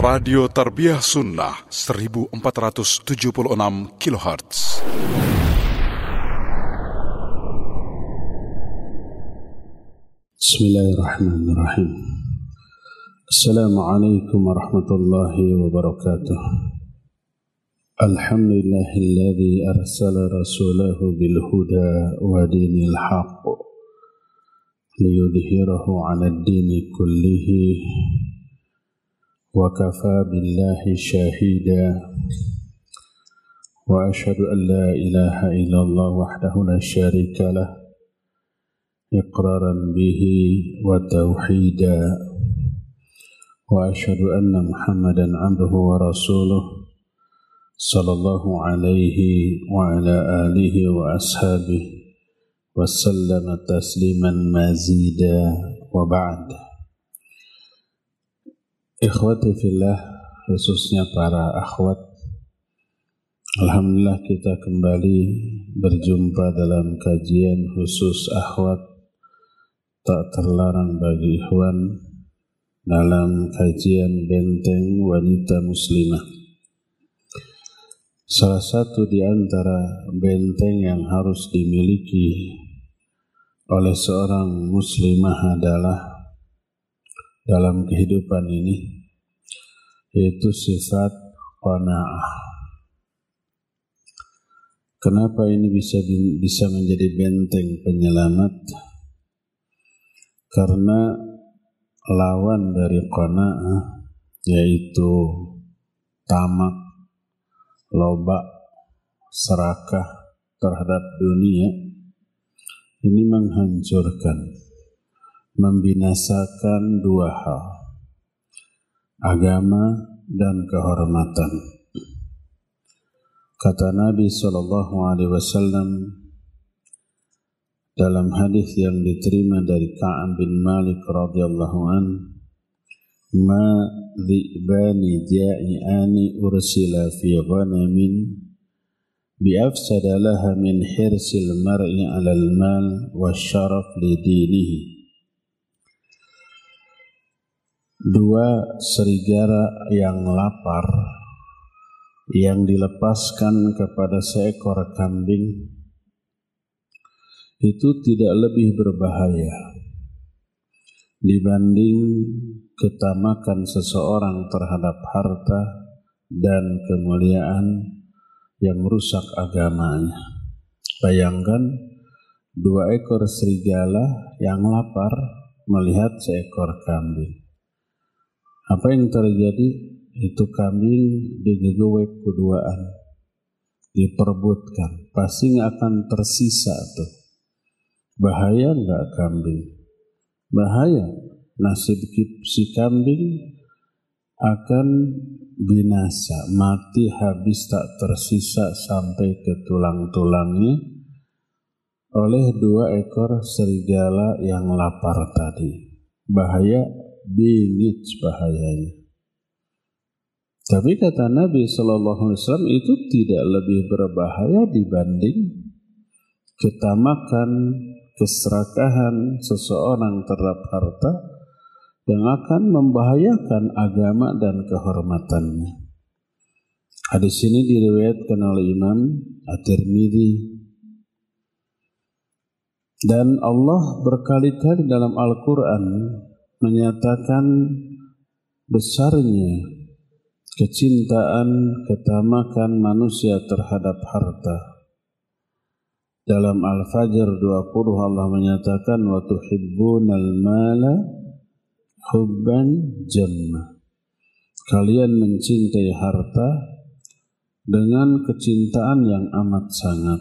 Radio Tarbiyah Sunnah 1476 kHz. Bismillahirrahmanirrahim. Assalamualaikum warahmatullahi wabarakatuh. Alhamdulillahilladzi arsala rasulahu bil huda wa dinil haqq liyudhhirahu 'alad dini kullihi wa kafaa billahi shahida wa asyhadu an la ilaha illallah wahdahu la syarika lah iqraran bihi wa tauhida wa asyhadu anna Muhammadan 'abduhu wa rasuluh sallallahu alaihi wa ala alihi wa ashabihi wa sallama tasliman mazida wa ba'd. Ikhwati fillah, khususnya para akhwat, alhamdulillah kita kembali berjumpa dalam kajian khusus akhwat tak terlarang bagi ikhwan dalam kajian benteng wanita muslimah. Salah satu di antara benteng yang harus dimiliki oleh seorang muslimah adalah dalam kehidupan ini yaitu sifat qanaah. Kenapa ini bisa menjadi benteng penyelamat? Karena lawan dari qanaah yaitu tamak, loba, serakah terhadap dunia, ini menghancurkan, membinasakan dua hal, agama dan kehormatan. Kata Nabi SAW dalam hadis yang diterima dari Ka'ab bin Malik radhiyallahu an, ma dhi'bani ja'i'ani ursila fi ghanamin bi'afsada laha min hirsil mar'i 'alal mal wasyaraf li dinihi. Dua serigala yang lapar yang dilepaskan kepada seekor kambing itu tidak lebih berbahaya dibanding ketamakan seseorang terhadap harta dan kemuliaan yang merusak agamanya. Bayangkan dua ekor serigala yang lapar melihat seekor kambing. Apa yang terjadi? Itu kambing digegewek keduaan, diperbutkan, pasti akan tersisa tuh. Bahaya enggak kambing? Bahaya. Nasib si kambing akan binasa, mati habis tak tersisa sampai ke tulang-tulangnya oleh dua ekor serigala yang lapar tadi. Bahaya, bingit bahayanya. Tapi kata Nabi SAW itu tidak lebih berbahaya dibanding ketamakan, keserakahan seseorang terhadap harta yang akan membahayakan agama dan kehormatannya. Hadis ini diriwayatkan oleh Imam At-Tirmidzi, dan Allah berkali-kali dalam Al-Quran menyatakan besarnya kecintaan, ketamakan manusia terhadap harta. Dalam Al-Fajr 20 Allah menyatakan wa tuhibbunal mala hubban jamma. Kalian mencintai harta dengan kecintaan yang amat sangat.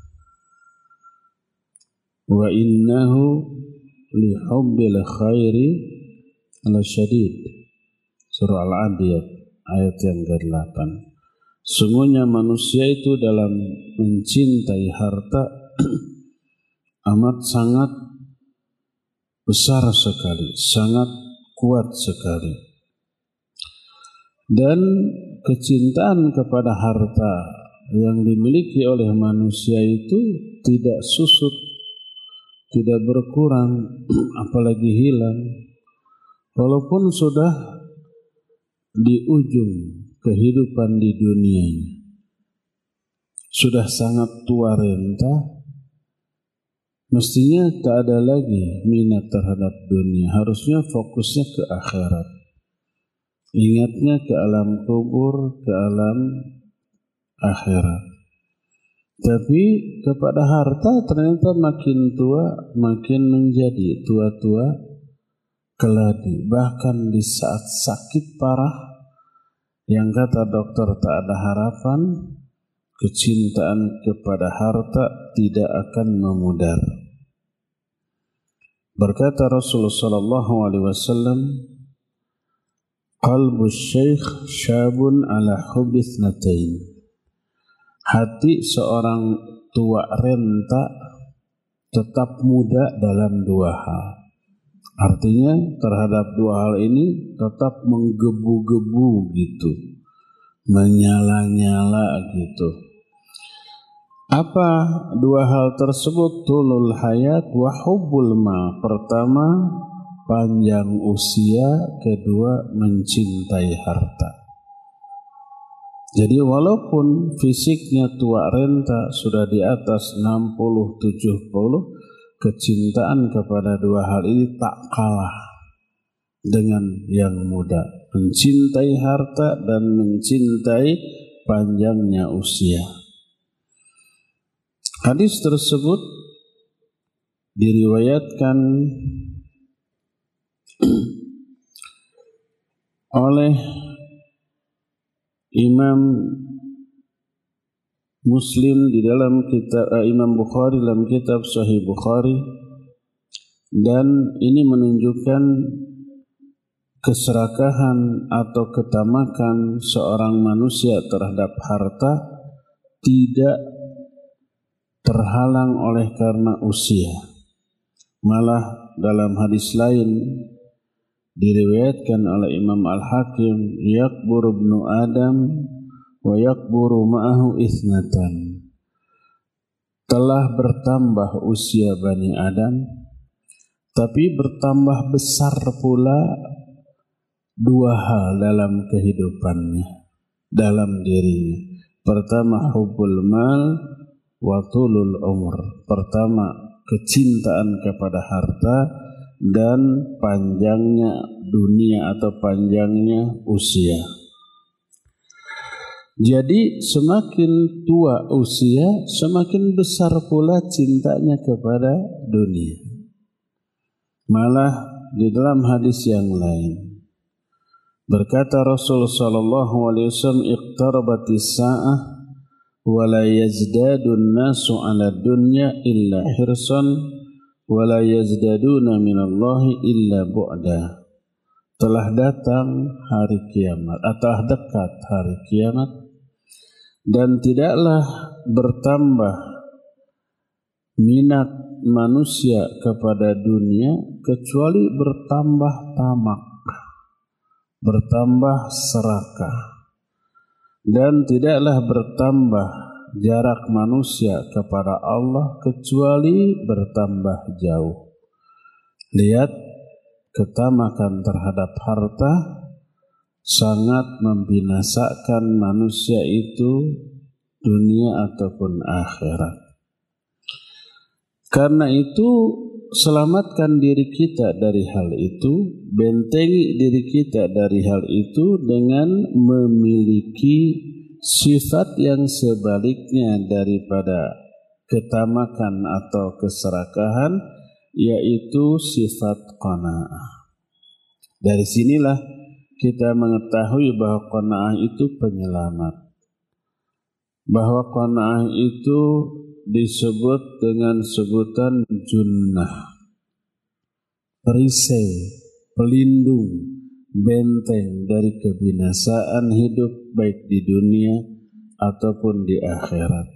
Wa innahu li hubbil khairi lasyadid. Surah Al-Adiyat ayat yang ke-8. Sungguhnya manusia itu dalam mencintai harta amat sangat besar sekali, sangat kuat sekali. Dan kecintaan kepada harta yang dimiliki oleh manusia itu tidak susut, tidak berkurang, apalagi hilang. Walaupun sudah di ujung kehidupan di dunia sudah sangat tua renta, mestinya tak ada lagi minat terhadap dunia. Harusnya fokusnya ke akhirat. Ingatnya ke alam kubur, ke alam akhirat. Tapi kepada harta ternyata makin tua, makin menjadi tua-tua keladi. Bahkan di saat sakit parah, yang kata dokter tak ada harapan, kecintaan kepada harta tidak akan memudar. Berkata Rasulullah sallallahu alaihi wasallam, qalbu syekh syabun ala hubbi itsnatain. Hati seorang tua renta tetap muda dalam dua hal. Artinya terhadap dua hal ini tetap menggebu-gebu gitu, menyala-nyala gitu. Apa dua hal tersebut? Tulul hayat wa hubbul mal. Pertama, panjang usia. Kedua, mencintai harta. Jadi walaupun fisiknya tua renta sudah di atas 60-70, kecintaan kepada dua hal ini tak kalah dengan yang muda. Mencintai harta dan mencintai panjangnya usia. Hadis tersebut diriwayatkan oleh Imam Muslim di dalam kitab Imam Bukhari dalam kitab Sahih Bukhari, dan ini menunjukkan keserakahan atau ketamakan seorang manusia terhadap harta tidak terhalang oleh karena usia. Malah dalam hadis lain diriwayatkan oleh Imam Al-Hakim, yakburu ibnu Adam wa yakburu ma'ahu ithnatan. Telah bertambah usia Bani Adam, tapi bertambah besar pula dua hal dalam kehidupannya, dalam dirinya. Pertama, hubbul mal wa tulul umur. Pertama, kecintaan kepada harta dan panjangnya dunia atau panjangnya usia. Jadi semakin tua usia, semakin besar pula cintanya kepada dunia. Malah di dalam hadis yang lain berkata Rasulullah sallallahu alaihi wasallam, iqtarabatis sa'ah wa la yazdadun nasu 'ala dunya illa hirsan wala yazdaduna minallahi illa bu'da. Telah datang hari kiamat, atau dekat hari kiamat, dan tidaklah bertambah minat manusia kepada dunia kecuali bertambah tamak, bertambah serakah, dan tidaklah bertambah jarak manusia kepada Allah kecuali bertambah jauh. Lihat, ketamakan terhadap harta sangat membinasakan manusia itu, dunia ataupun akhirat. Karena itu selamatkan diri kita dari hal itu, bentengi diri kita dari hal itu dengan memiliki sifat yang sebaliknya daripada ketamakan atau keserakahan, yaitu sifat qanaah. Dari sinilah kita mengetahui bahwa qanaah itu penyelamat, bahwa qanaah itu disebut dengan sebutan junnah, perisai, pelindung, benteng dari kebinasaan hidup baik di dunia ataupun di akhirat.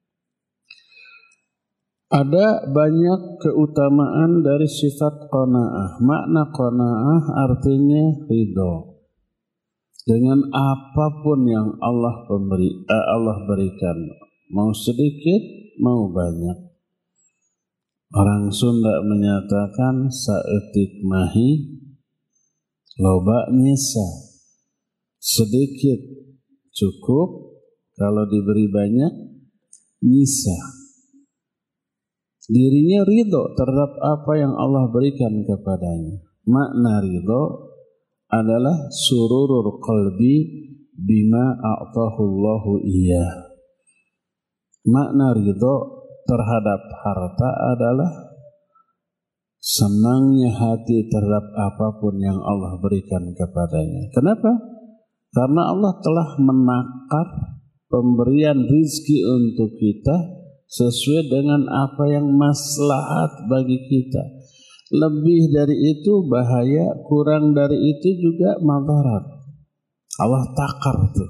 Ada banyak keutamaan dari sifat qanaah. Makna qanaah artinya ridho dengan apapun yang Allah berikan, mau sedikit mau banyak. Orang Sunda menyatakan saeutik mahi loba nyesa. sedikit cukup, kalau diberi banyak nyisa. Dirinya ridho terhadap apa yang Allah berikan kepadanya. Makna ridho adalah sururul qalbi bima a'tahullahu iyyah. Makna ridho terhadap harta adalah senangnya hati terhadap apapun yang Allah berikan kepadanya. Kenapa? Karena Allah telah menakar pemberian rizki untuk kita sesuai dengan apa yang maslahat bagi kita. Lebih dari itu bahaya, kurang dari itu juga madarat. Allah takar tuh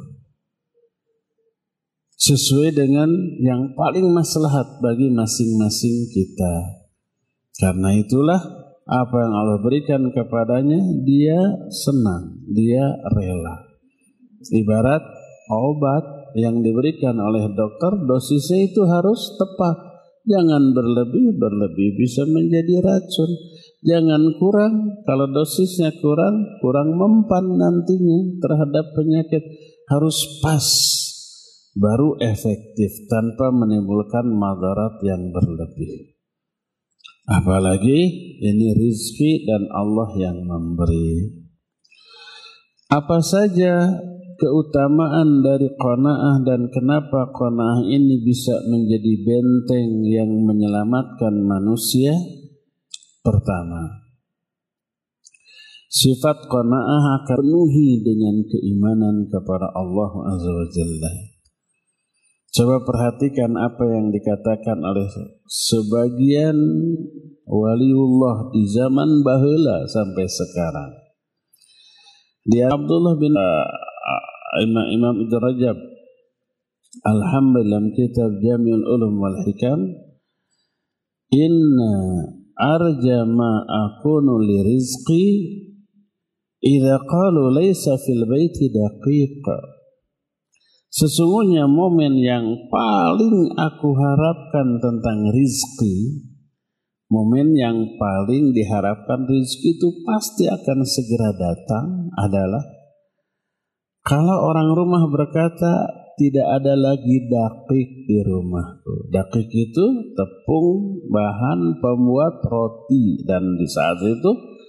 sesuai dengan yang paling maslahat bagi masing-masing kita. Karena itulah apa yang Allah berikan kepadanya, dia senang, dia rela. Ibarat obat yang diberikan oleh dokter, dosisnya itu harus tepat. Jangan berlebih bisa menjadi racun. Jangan kurang, kalau dosisnya kurang mempan nantinya terhadap penyakit. Harus pas, baru efektif tanpa menimbulkan madarat yang berlebih. Apalagi ini rizki dan Allah yang memberi. Apa saja keutamaan dari qanaah dan kenapa qanaah ini bisa menjadi benteng yang menyelamatkan manusia? Pertama, sifat qanaah akan penuhi dengan keimanan kepada Allah Azza wa Jalla. Coba perhatikan apa yang dikatakan oleh sebagian waliullah di zaman baheula sampai sekarang. Dia Abdullah bin Imam Ibn Rajab Alhamdulillah kitab Jami'ul Ulum wal Hikam, inna arja ma akunu li rizqi idza qalu laysa fil baiti daqiq. Sesungguhnya momen yang paling aku harapkan tentang rizki, momen yang paling diharapkan rizki itu pasti akan segera datang adalah kalau orang rumah berkata tidak ada lagi dakik di rumahku. Dakik itu tepung bahan pembuat roti, dan di saat itu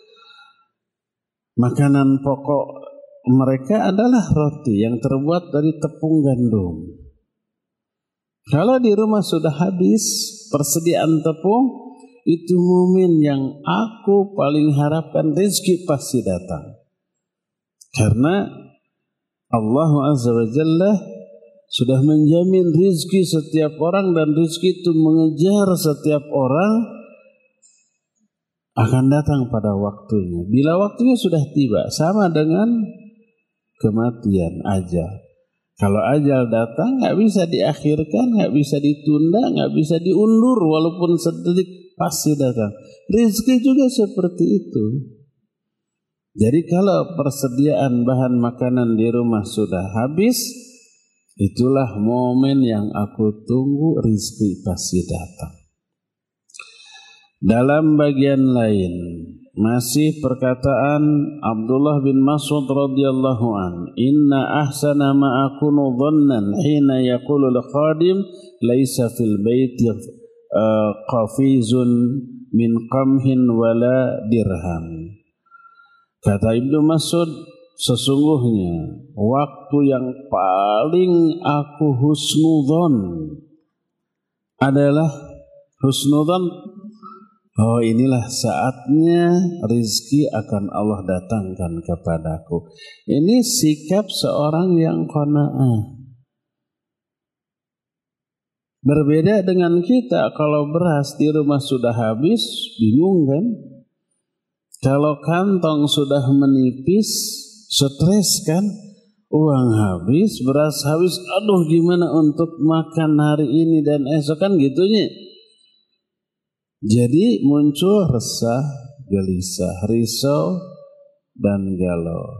makanan pokok mereka adalah roti yang terbuat dari tepung gandum. Kalau di rumah sudah habis persediaan tepung, itu momen yang aku paling harapkan rezeki pasti datang. Karena Allah Azza wa Jalla sudah menjamin rezeki setiap orang, dan rezeki itu mengejar setiap orang akan datang pada waktunya. Bila waktunya sudah tiba, sama dengan kematian, ajal. Kalau ajal datang nggak bisa diakhirkan, nggak bisa ditunda, nggak bisa diundur, walaupun sedetik pasti datang. Rezeki juga seperti itu. Jadi kalau persediaan bahan makanan di rumah sudah habis, itulah momen yang aku tunggu, rezeki pasti datang. Dalam bagian lain, masih perkataan Abdullah bin Mas'ud radhiyallahu an, inna ahsana ma akunu dhannan hina yaqulu al-khadim laisa fil baiti qafizun min qamhin wala dirham. Kata Ibnu Mas'ud, sesungguhnya waktu yang paling aku husnudzon adalah husnudzon, oh inilah saatnya rizki akan Allah datangkan kepadaku. Ini sikap seorang yang qanaah. Berbeda dengan kita, kalau beras di rumah sudah habis, bingung kan? Kalau kantong sudah menipis, stres kan? Uang habis, beras habis, aduh gimana untuk makan hari ini dan esok, kan gitunya. Jadi muncul resah, gelisah, risau dan galau,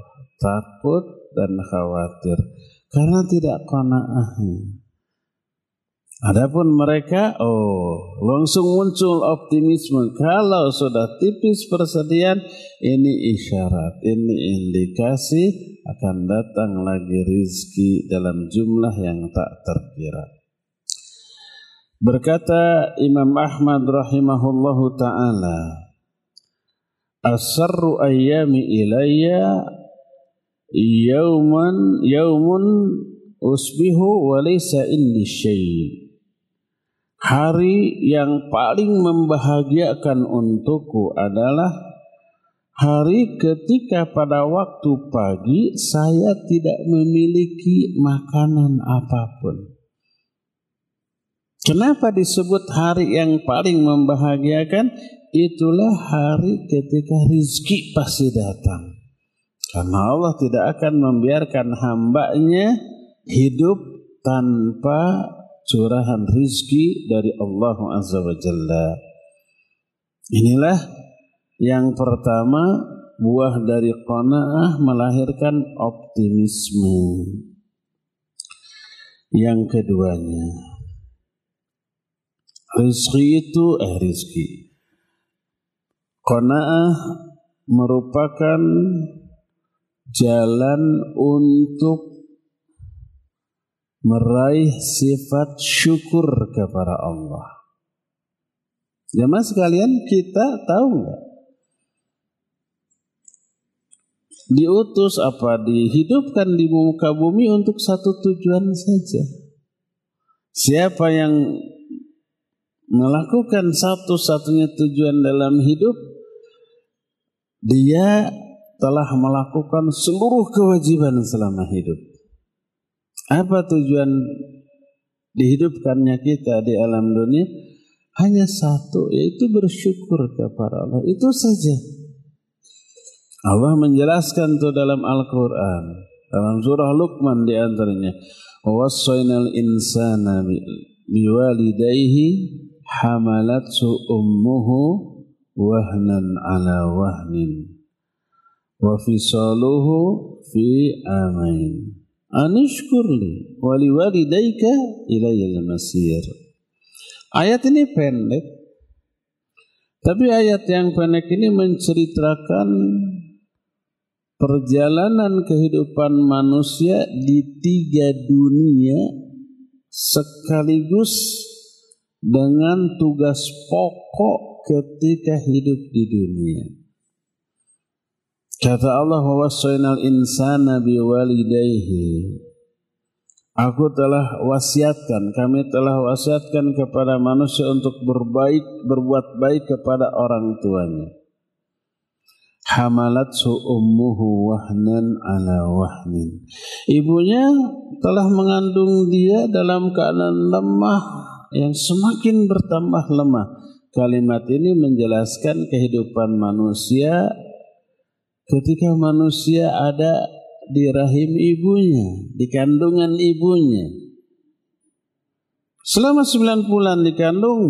takut dan khawatir karena tidak qanaah. Adapun mereka, langsung muncul optimisme. Kalau sudah tipis persediaan, ini isyarat, ini indikasi akan datang lagi rizki dalam jumlah yang tak terkira. Berkata Imam Ahmad rahimahullahu ta'ala, asarru ayyami ilayya yaumun usbihu wa laysa indi syai'. Hari yang paling membahagiakan untukku adalah hari ketika pada waktu pagi saya tidak memiliki makanan apapun. Kenapa disebut hari yang paling membahagiakan? Itulah hari ketika rizki pasti datang. Karena Allah tidak akan membiarkan hambanya hidup tanpa curahan rizki dari Allah Azza wa Jalla. Inilah yang pertama, buah dari qanaah melahirkan optimisme. Yang keduanya, rizki. Qanaah merupakan jalan untuk meraih sifat syukur kepada Allah. Jemaah sekalian, kita tahu enggak? Diutus dihidupkan di muka bumi untuk satu tujuan saja. Siapa yang melakukan satu-satunya tujuan dalam hidup, dia telah melakukan seluruh kewajiban selama hidup. Apa tujuan dihidupkannya kita di alam dunia? Hanya satu, yaitu bersyukur kepada Allah. Itu saja. Allah menjelaskan itu dalam Al-Quran, dalam surah Luqman di antaranya, wassaynal insana biwalidayhi hamalathu ummuhu wahnan ala wahnin wa fisaluhu fi amain anishkurli waliwalidayka ilayal masir. Ayat ini pendek, tapi ayat yang pendek ini menceritakan perjalanan kehidupan manusia di 3 dunia sekaligus dengan tugas pokok ketika hidup di dunia. Kata Allah, wassaynal insana biwalidayhi. Kami telah wasiatkan kepada manusia untuk berbuat baik kepada orang tuanya. Hamalathu ummuhu wahnan ala wahnin. Ibunya telah mengandung dia dalam keadaan lemah yang semakin bertambah lemah. Kalimat ini menjelaskan kehidupan manusia ketika manusia ada di rahim ibunya, di kandungan ibunya. Selama 9 bulan dikandung,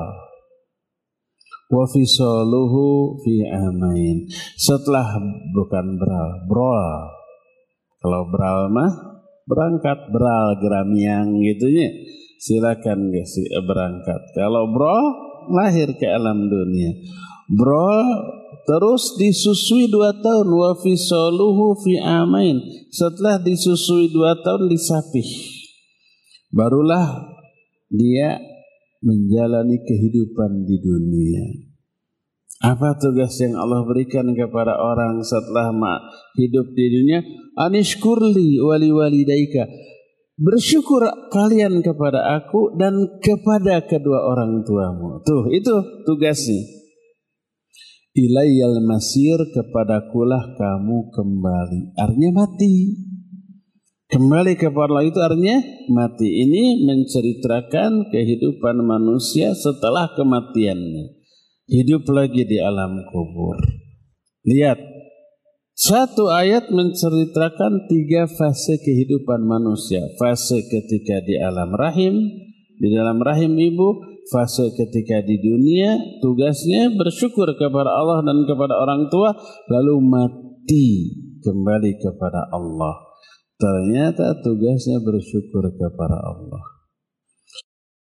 wa fisaluhu fi amain. Setelah brol. Kalau bral mah berangkat, bral geramiang gitunya. Silakan guys berangkat. Kalau brol lahir ke alam dunia. Brol terus disusui 2 tahun, wa fisaluhu fi amain. Setelah disusui 2 tahun disapih. Barulah dia menjalani kehidupan di dunia. Apa tugas yang Allah berikan kepada orang setelah hidup di dunia? Anishkurli waliwalidayka. Bersyukur kalian kepada aku dan kepada kedua orang tuamu. Tuh, itu tugasnya. Ilayyal masir, kepadakulah kamu kembali. Artinya mati. Kembali kepada Allah itu artinya mati. Ini menceritakan kehidupan manusia setelah kematiannya. Hidup lagi di alam kubur. Lihat, satu ayat menceritakan 3 fase kehidupan manusia. Fase ketika di alam rahim, di dalam rahim ibu. Fase ketika di dunia, tugasnya bersyukur kepada Allah dan kepada orang tua. Lalu mati kembali kepada Allah. Ternyata tugasnya bersyukur kepada Allah.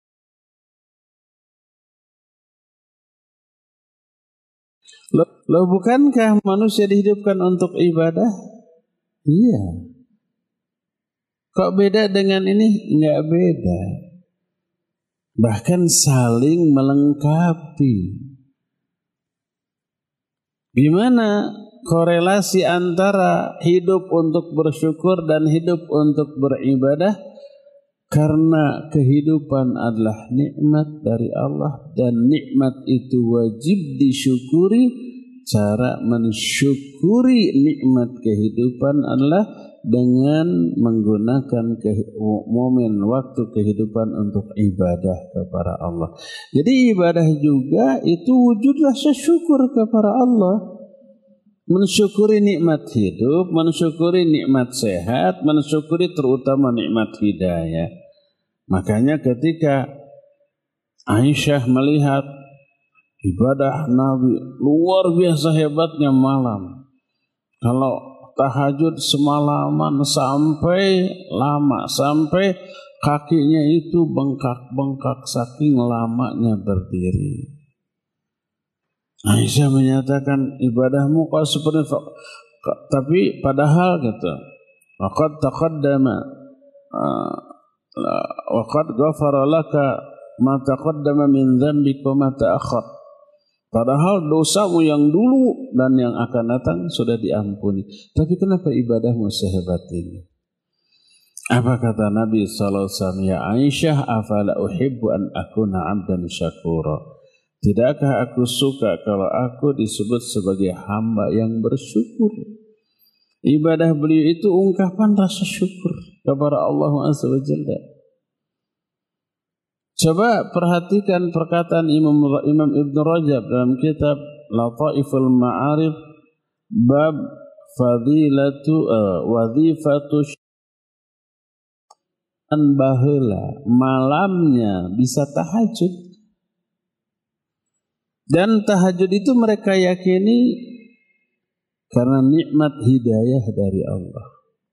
Loh bukankah manusia dihidupkan untuk ibadah? Iya. Kok beda dengan ini? Enggak beda. Bahkan saling melengkapi. Gimana korelasi antara hidup untuk bersyukur dan hidup untuk beribadah? Karena kehidupan adalah nikmat dari Allah dan nikmat itu wajib disyukuri. Cara mensyukuri nikmat kehidupan adalah dengan menggunakan momen waktu kehidupan untuk ibadah kepada Allah. Jadi ibadah juga itu wujud rasa syukur kepada Allah. Mensyukuri nikmat hidup, mensyukuri nikmat sehat, mensyukuri terutama nikmat hidayah. Makanya ketika Aisyah melihat ibadah Nabi luar biasa hebatnya malam. Kalau tahajud semalaman sampai lama, sampai kakinya itu bengkak-bengkak saking lamanya berdiri. Aisyah menyatakan ibadahmu kok seperti tapi padahal gitu. Waqad taqaddama waqad ghafara laka ma taqaddama min dzambika wa ma ta'akhkhar. Padahal dosamu yang dulu dan yang akan datang sudah diampuni. Tapi kenapa ibadahmu sehebat ini? Apa kata Nabi SAW? Ya Aisyah, afala uhibbu an akuna abdan syakura. Tidakkah aku suka kalau aku disebut sebagai hamba yang bersyukur? Ibadah beliau itu ungkapan rasa syukur kepada Allah Azza wa Jalla. Coba perhatikan perkataan Imam Ibn Rajab dalam kitab Lataiful Ma'arif bab fadilatu wadhifatu an baheula malamnya bisa tahajud. Dan tahajud itu mereka yakini karena nikmat hidayah dari Allah.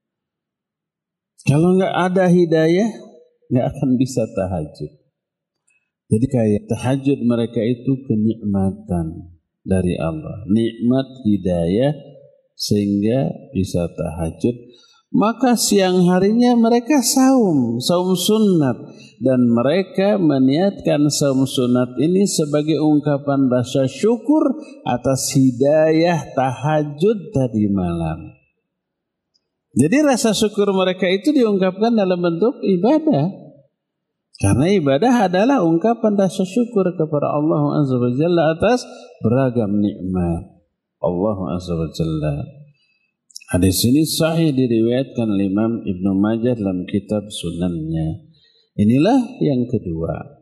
Kalau enggak ada hidayah, enggak akan bisa tahajud. Jadi kayak tahajud mereka itu kenikmatan dari Allah. Nikmat hidayah sehingga bisa tahajud. Maka siang harinya mereka saum sunat. Dan mereka meniatkan saum sunat ini sebagai ungkapan rasa syukur atas hidayah tahajud tadi malam. Jadi rasa syukur mereka itu diungkapkan dalam bentuk ibadah. Karena ibadah adalah ungkapan rasa syukur kepada Allah Azza wa Jalla atas beragam nikmat Allah Azza wa Jalla. Hadis ini sahih diriwayatkan oleh Imam Ibnu Majah dalam kitab Sunannya. Inilah yang kedua.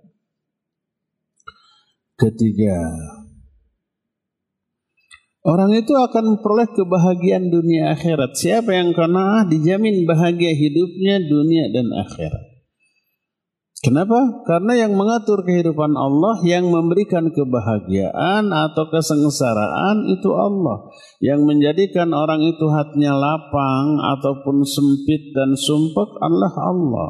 Ketiga, orang itu akan memperoleh kebahagiaan dunia akhirat. Siapa yang qanaah dijamin bahagia hidupnya dunia dan akhirat. Kenapa? Karena yang mengatur kehidupan Allah, yang memberikan kebahagiaan atau kesengsaraan itu Allah. Yang menjadikan orang itu hatinya lapang ataupun sempit dan sumpek adalah Allah.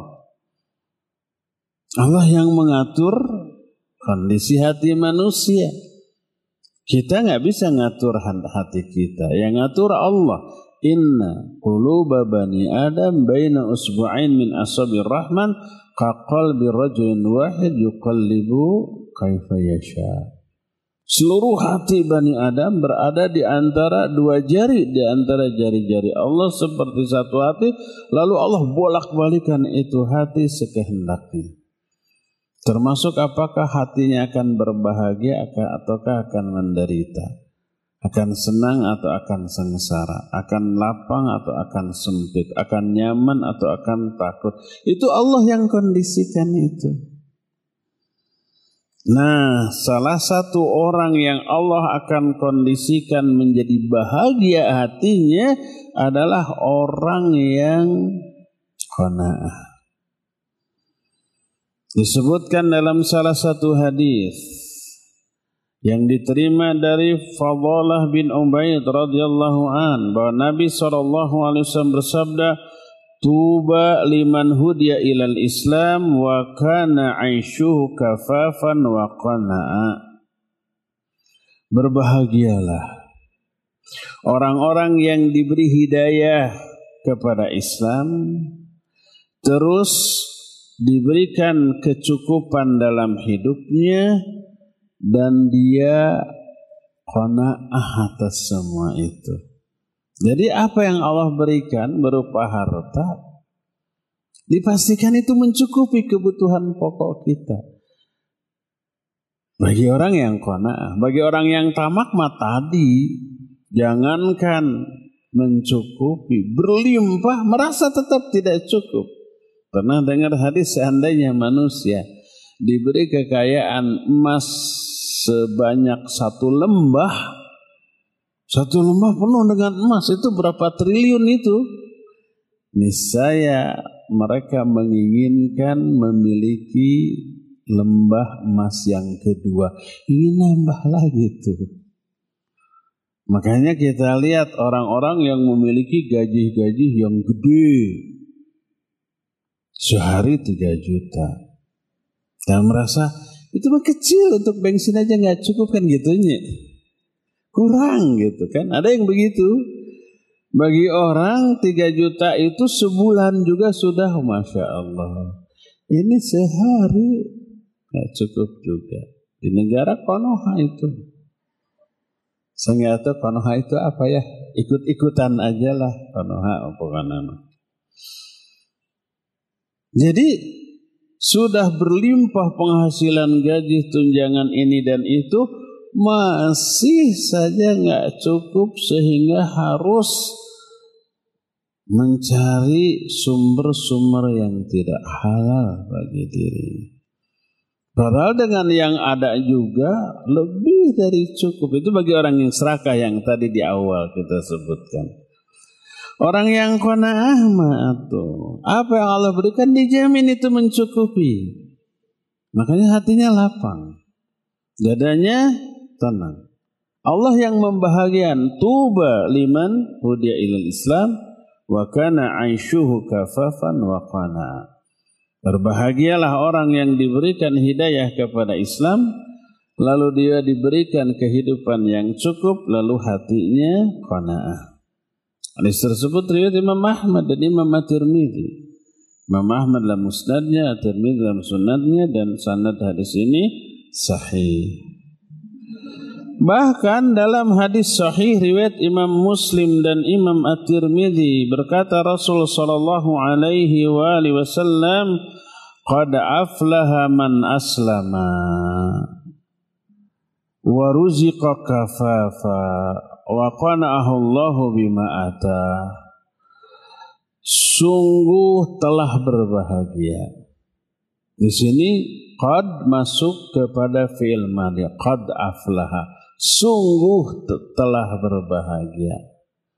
Allah yang mengatur kondisi hati manusia. Kita nggak bisa ngatur hati kita. Yang ngatur Allah. Inna quluba bani Adam baina usbu'ain min asabir rahman kaqalbi rajulin wahid yuqallibu kaifa yasha. Seluruh hati Bani Adam berada di antara dua jari, di antara jari-jari Allah seperti satu hati, lalu Allah bolak-balikan itu hati sekehendaknya. Termasuk apakah hatinya akan berbahagia ataukah akan menderita, akan senang atau akan sengsara, akan lapang atau akan sempit, akan nyaman atau akan takut. Itu Allah yang kondisikan itu. Nah, salah satu orang yang Allah akan kondisikan menjadi bahagia hatinya adalah orang yang qanaah. Disebutkan dalam salah satu hadis yang diterima dari Fadalah bin Ubaid radhiyallahu an bahwa Nabi SAW bersabda, Tuba liman hudiya ilal Islam wa kana aishuhu kafafan wa qana'a. Berbahagialah orang-orang yang diberi hidayah kepada Islam, terus diberikan kecukupan dalam hidupnya, dan dia qanaah atas semua itu. Jadi apa yang Allah berikan berupa harta, dipastikan itu mencukupi kebutuhan pokok kita. Bagi orang yang qanaah, bagi orang yang tamak mah tadi, jangankan mencukupi, berlimpah, merasa tetap tidak cukup. Pernah dengar hadis, seandainya manusia diberi kekayaan emas sebanyak satu lembah penuh dengan emas, itu berapa triliun itu? Niscaya mereka menginginkan memiliki lembah emas yang kedua, ingin nambah lagi tuh. Makanya kita lihat orang-orang yang memiliki gaji-gaji yang gede, sehari 3 juta, dan merasa itu mah kecil, untuk bensin aja nggak cukup kan gitunya, kurang gitu kan. Ada yang begitu. Bagi orang 3 juta itu sebulan juga sudah Masya Allah. Ini sehari nggak cukup juga. Di negara Konoha itu. Saya tahu Konoha itu apa ya? Ikut-ikutan aja lah Konoha pokoknya. Jadi sudah berlimpah penghasilan, gaji, tunjangan ini dan itu, masih saja nggak cukup, sehingga harus mencari sumber-sumber yang tidak halal bagi diri. Padahal dengan yang ada juga lebih dari cukup. Itu bagi orang yang serakah yang tadi di awal kita sebutkan. Orang yang qanaah tuh, apa yang Allah berikan dijamin itu mencukupi. Makanya hatinya lapang, dadanya tenang. Allah yang membahagiakan, tuba liman hudiya ilal Islam wa kana 'aishuhu kafafan wa qana'a. Berbahagialah orang yang diberikan hidayah kepada Islam, lalu dia diberikan kehidupan yang cukup, lalu hatinya qanaah. Hadis tersebut riwayat Imam Ahmad dan Imam At-Tirmidzi. Imam Ahmad dalam musnadnya, At-Tirmidzi dalam sunadnya, dan sanad hadis ini sahih. Bahkan dalam hadis sahih riwayat Imam Muslim dan Imam At-Tirmidzi, berkata Rasul sallallahu alaihi wasallam, qad aflaha man aslama wa ruziqa kafafa wa qana'ahu Allahu bima atah. Sungguh telah berbahagia. Di sini qad masuk kepada fi'il madhi, qad aflaha, sungguh telah berbahagia.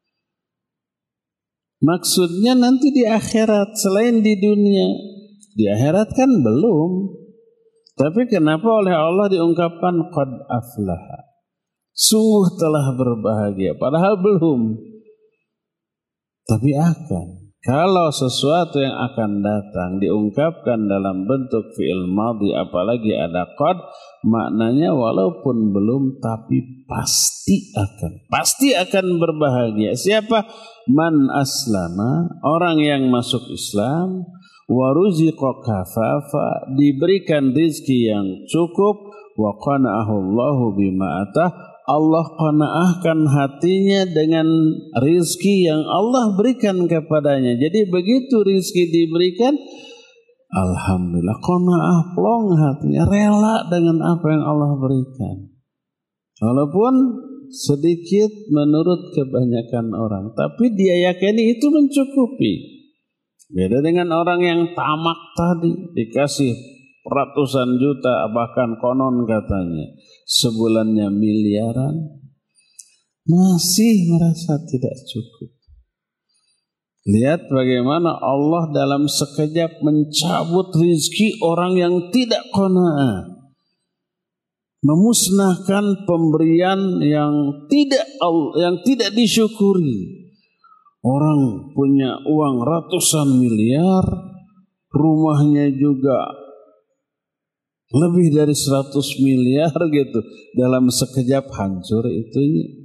Maksudnya nanti di akhirat, selain di dunia. Di akhirat kan belum. Tapi kenapa oleh Allah diungkapkan qad aflaha, sungguh telah berbahagia, padahal belum, tapi akan. Kalau sesuatu yang akan datang diungkapkan dalam bentuk fi'il madhi, apalagi ada qad, maknanya walaupun belum tapi pasti akan berbahagia. Siapa? Man aslama, orang yang masuk Islam, wa ruziqa kafafa, diberikan rizki yang cukup, wa qana'ahu Allahu bima atah, Allah qanaahkan hatinya dengan rizki yang Allah berikan kepadanya. Jadi begitu rizki diberikan, alhamdulillah, qanaah, plong hatinya, rela dengan apa yang Allah berikan. Walaupun sedikit menurut kebanyakan orang, tapi dia yakini itu mencukupi. Beda dengan orang yang tamak tadi, dikasih ratusan juta, bahkan konon katanya sebulannya miliaran, masih merasa tidak cukup. Lihat bagaimana Allah dalam sekejap mencabut rizki orang yang tidak qanaah, memusnahkan pemberian yang tidak disyukuri. Orang punya uang ratusan miliar, rumahnya juga Lebih dari 100 miliar gitu. Dalam sekejap hancur itunya.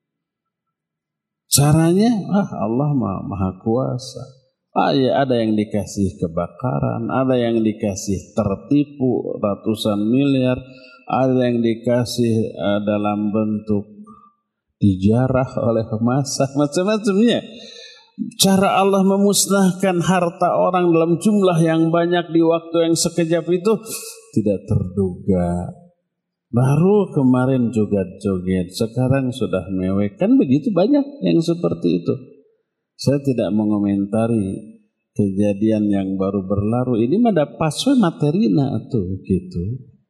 Caranya, Allah maha kuasa. Ya ada yang dikasih kebakaran, ada yang dikasih tertipu ratusan miliar, ada yang dikasih dalam bentuk dijarah oleh massa, macam-macamnya. Cara Allah memusnahkan harta orang dalam jumlah yang banyak di waktu yang sekejap itu tidak terduga. Baru kemarin joget-joget, sekarang sudah mewek. Kan begitu banyak yang seperti itu. Saya tidak mengomentari kejadian yang baru berlalu. Ini mah ada paswe materina tuh gitu.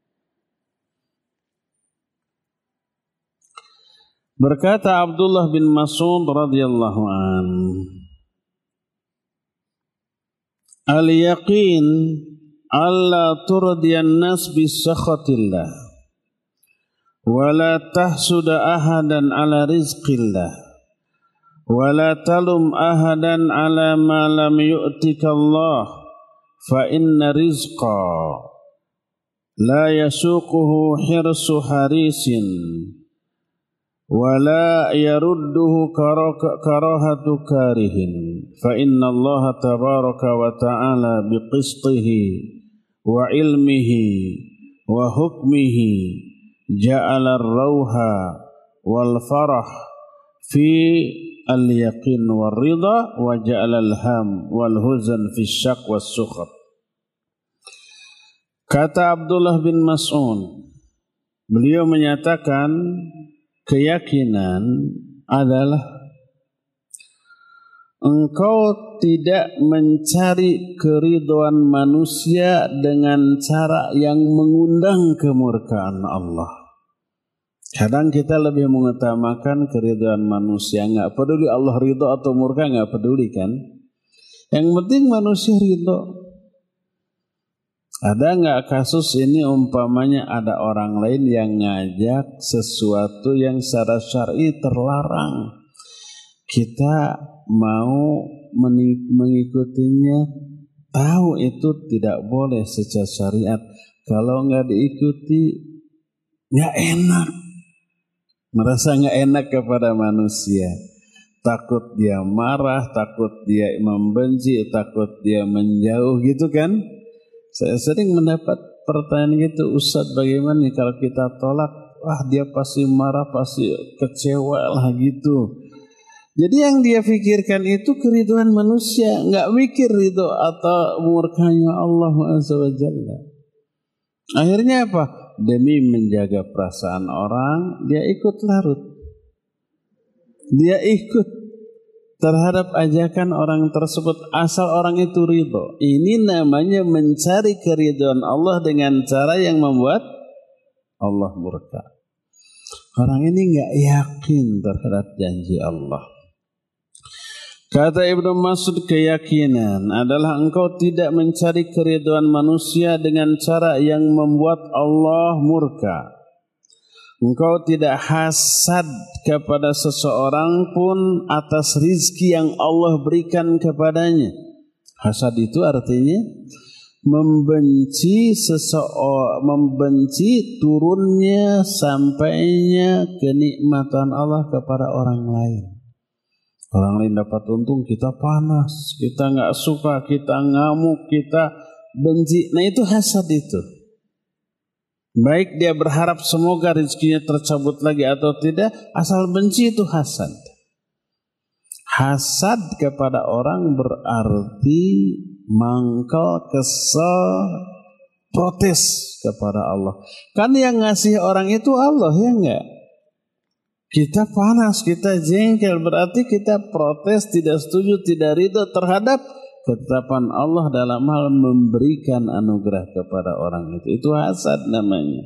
Berkata Abdullah bin Mas'ud radhiyallahu an, al-yaqin alla turdiyan nas bisakhatillah wa la tahsuda ahadan ala rizqillah wa la talum ahadan ala ma lam yu'tika Allah fa inna rizqa la yasuquhu hirsu harisin wala yarudduhu karahatu karihin fa inna Allah tabaraka wa ta'ala biqistihi wa ilmihi wa hukmihi ja'ala ar-rawha wal farah fi al-yaqin wal ridha wa ja'ala al-ham wal huzan fi syak was sukhat. Kata Abdullah bin Mas'ud, beliau menyatakan keyakinan adalah engkau tidak mencari keridhaan manusia dengan cara yang mengundang kemurkaan Allah. Kadang kita lebih mengutamakan keridhaan manusia, nggak peduli Allah ridho atau murka, nggak peduli kan. Yang penting manusia ridho. Ada nggak kasus ini umpamanya ada orang lain yang ngajak sesuatu yang secara syar'i terlarang, kita mau mengikutinya, tahu itu tidak boleh secara syariat, kalau nggak diikuti nggak enak, merasa nggak enak kepada manusia, takut dia marah, takut dia membenci, takut dia menjauh gitu kan. Saya sering mendapat pertanyaan gitu, Ustaz bagaimana nih kalau kita tolak, dia pasti marah, pasti kecewa lah gitu. Jadi yang dia pikirkan itu keridhaan manusia, nggak mikir ridho atau murkanya Allah Azza wa Jalla. Akhirnya apa? Demi menjaga perasaan orang, dia ikut larut. Dia ikut terhadap ajakan orang tersebut asal orang itu ridho. Ini namanya mencari keridhaan Allah dengan cara yang membuat Allah murka. Orang ini nggak yakin terhadap janji Allah. Kata Ibnu Mas'ud, keyakinan adalah engkau tidak mencari keridhaan manusia dengan cara yang membuat Allah murka. Engkau tidak hasad kepada seseorang pun atas rizki yang Allah berikan kepadanya. Hasad itu artinya membenci membenci turunnya sampainya kenikmatan Allah kepada orang lain. Orang lain dapat untung, kita panas, kita nggak suka, kita ngamuk, kita benci. Nah itu hasad itu. Baik dia berharap semoga rezekinya tercabut lagi atau tidak, asal benci itu hasad. Hasad kepada orang berarti mangkal, kesel, protes kepada Allah. Kan yang ngasih orang itu Allah, ya enggak? Kita panas, kita jengkel, berarti kita protes, tidak setuju, tidak ridho terhadap ketetapan Allah dalam hal memberikan anugerah kepada orang itu. Itu hasad namanya.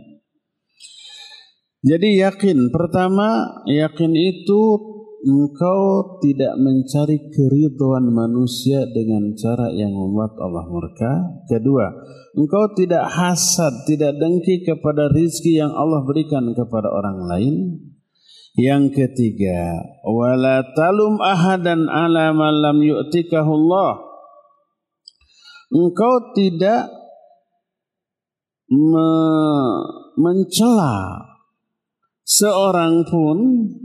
Jadi yakin, pertama yakin itu engkau tidak mencari keridhaan manusia dengan cara yang membuat Allah murka. Kedua, engkau tidak hasad, tidak dengki kepada rizki yang Allah berikan kepada orang lain. Yang ketiga, wala talum ahadan ala ma lam yu'tikahu. Allah, engkau tidak mencela seorang pun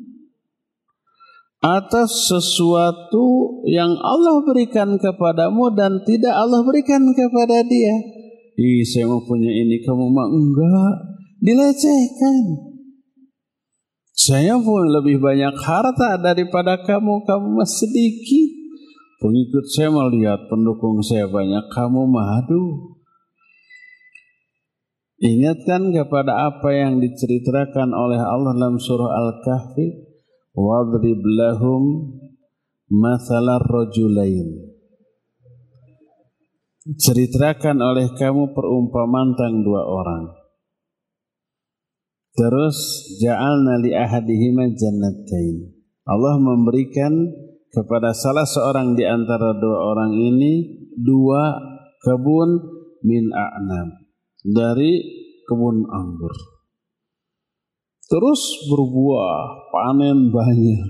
atas sesuatu yang Allah berikan kepadamu dan tidak Allah berikan kepada dia. Saya mau punya ini, kamu mah enggak. Dilecehkan. Saya pun lebih banyak harta daripada kamu mah sedikit. Pengikut saya melihat pendukung saya banyak, kamu mah aduh. Ingatkan kepada apa yang diceritakan oleh Allah dalam surah Al-Kahfi, wadrib lahum mathalar rajulain. Ceritakan oleh kamu perumpamaan tentang dua orang. Terus ja'alna li ahadihima jannatain. Allah memberikan kepada salah seorang di antara dua orang ini dua kebun min a'nab, dari kebun anggur. Terus berbuah, panen banyak.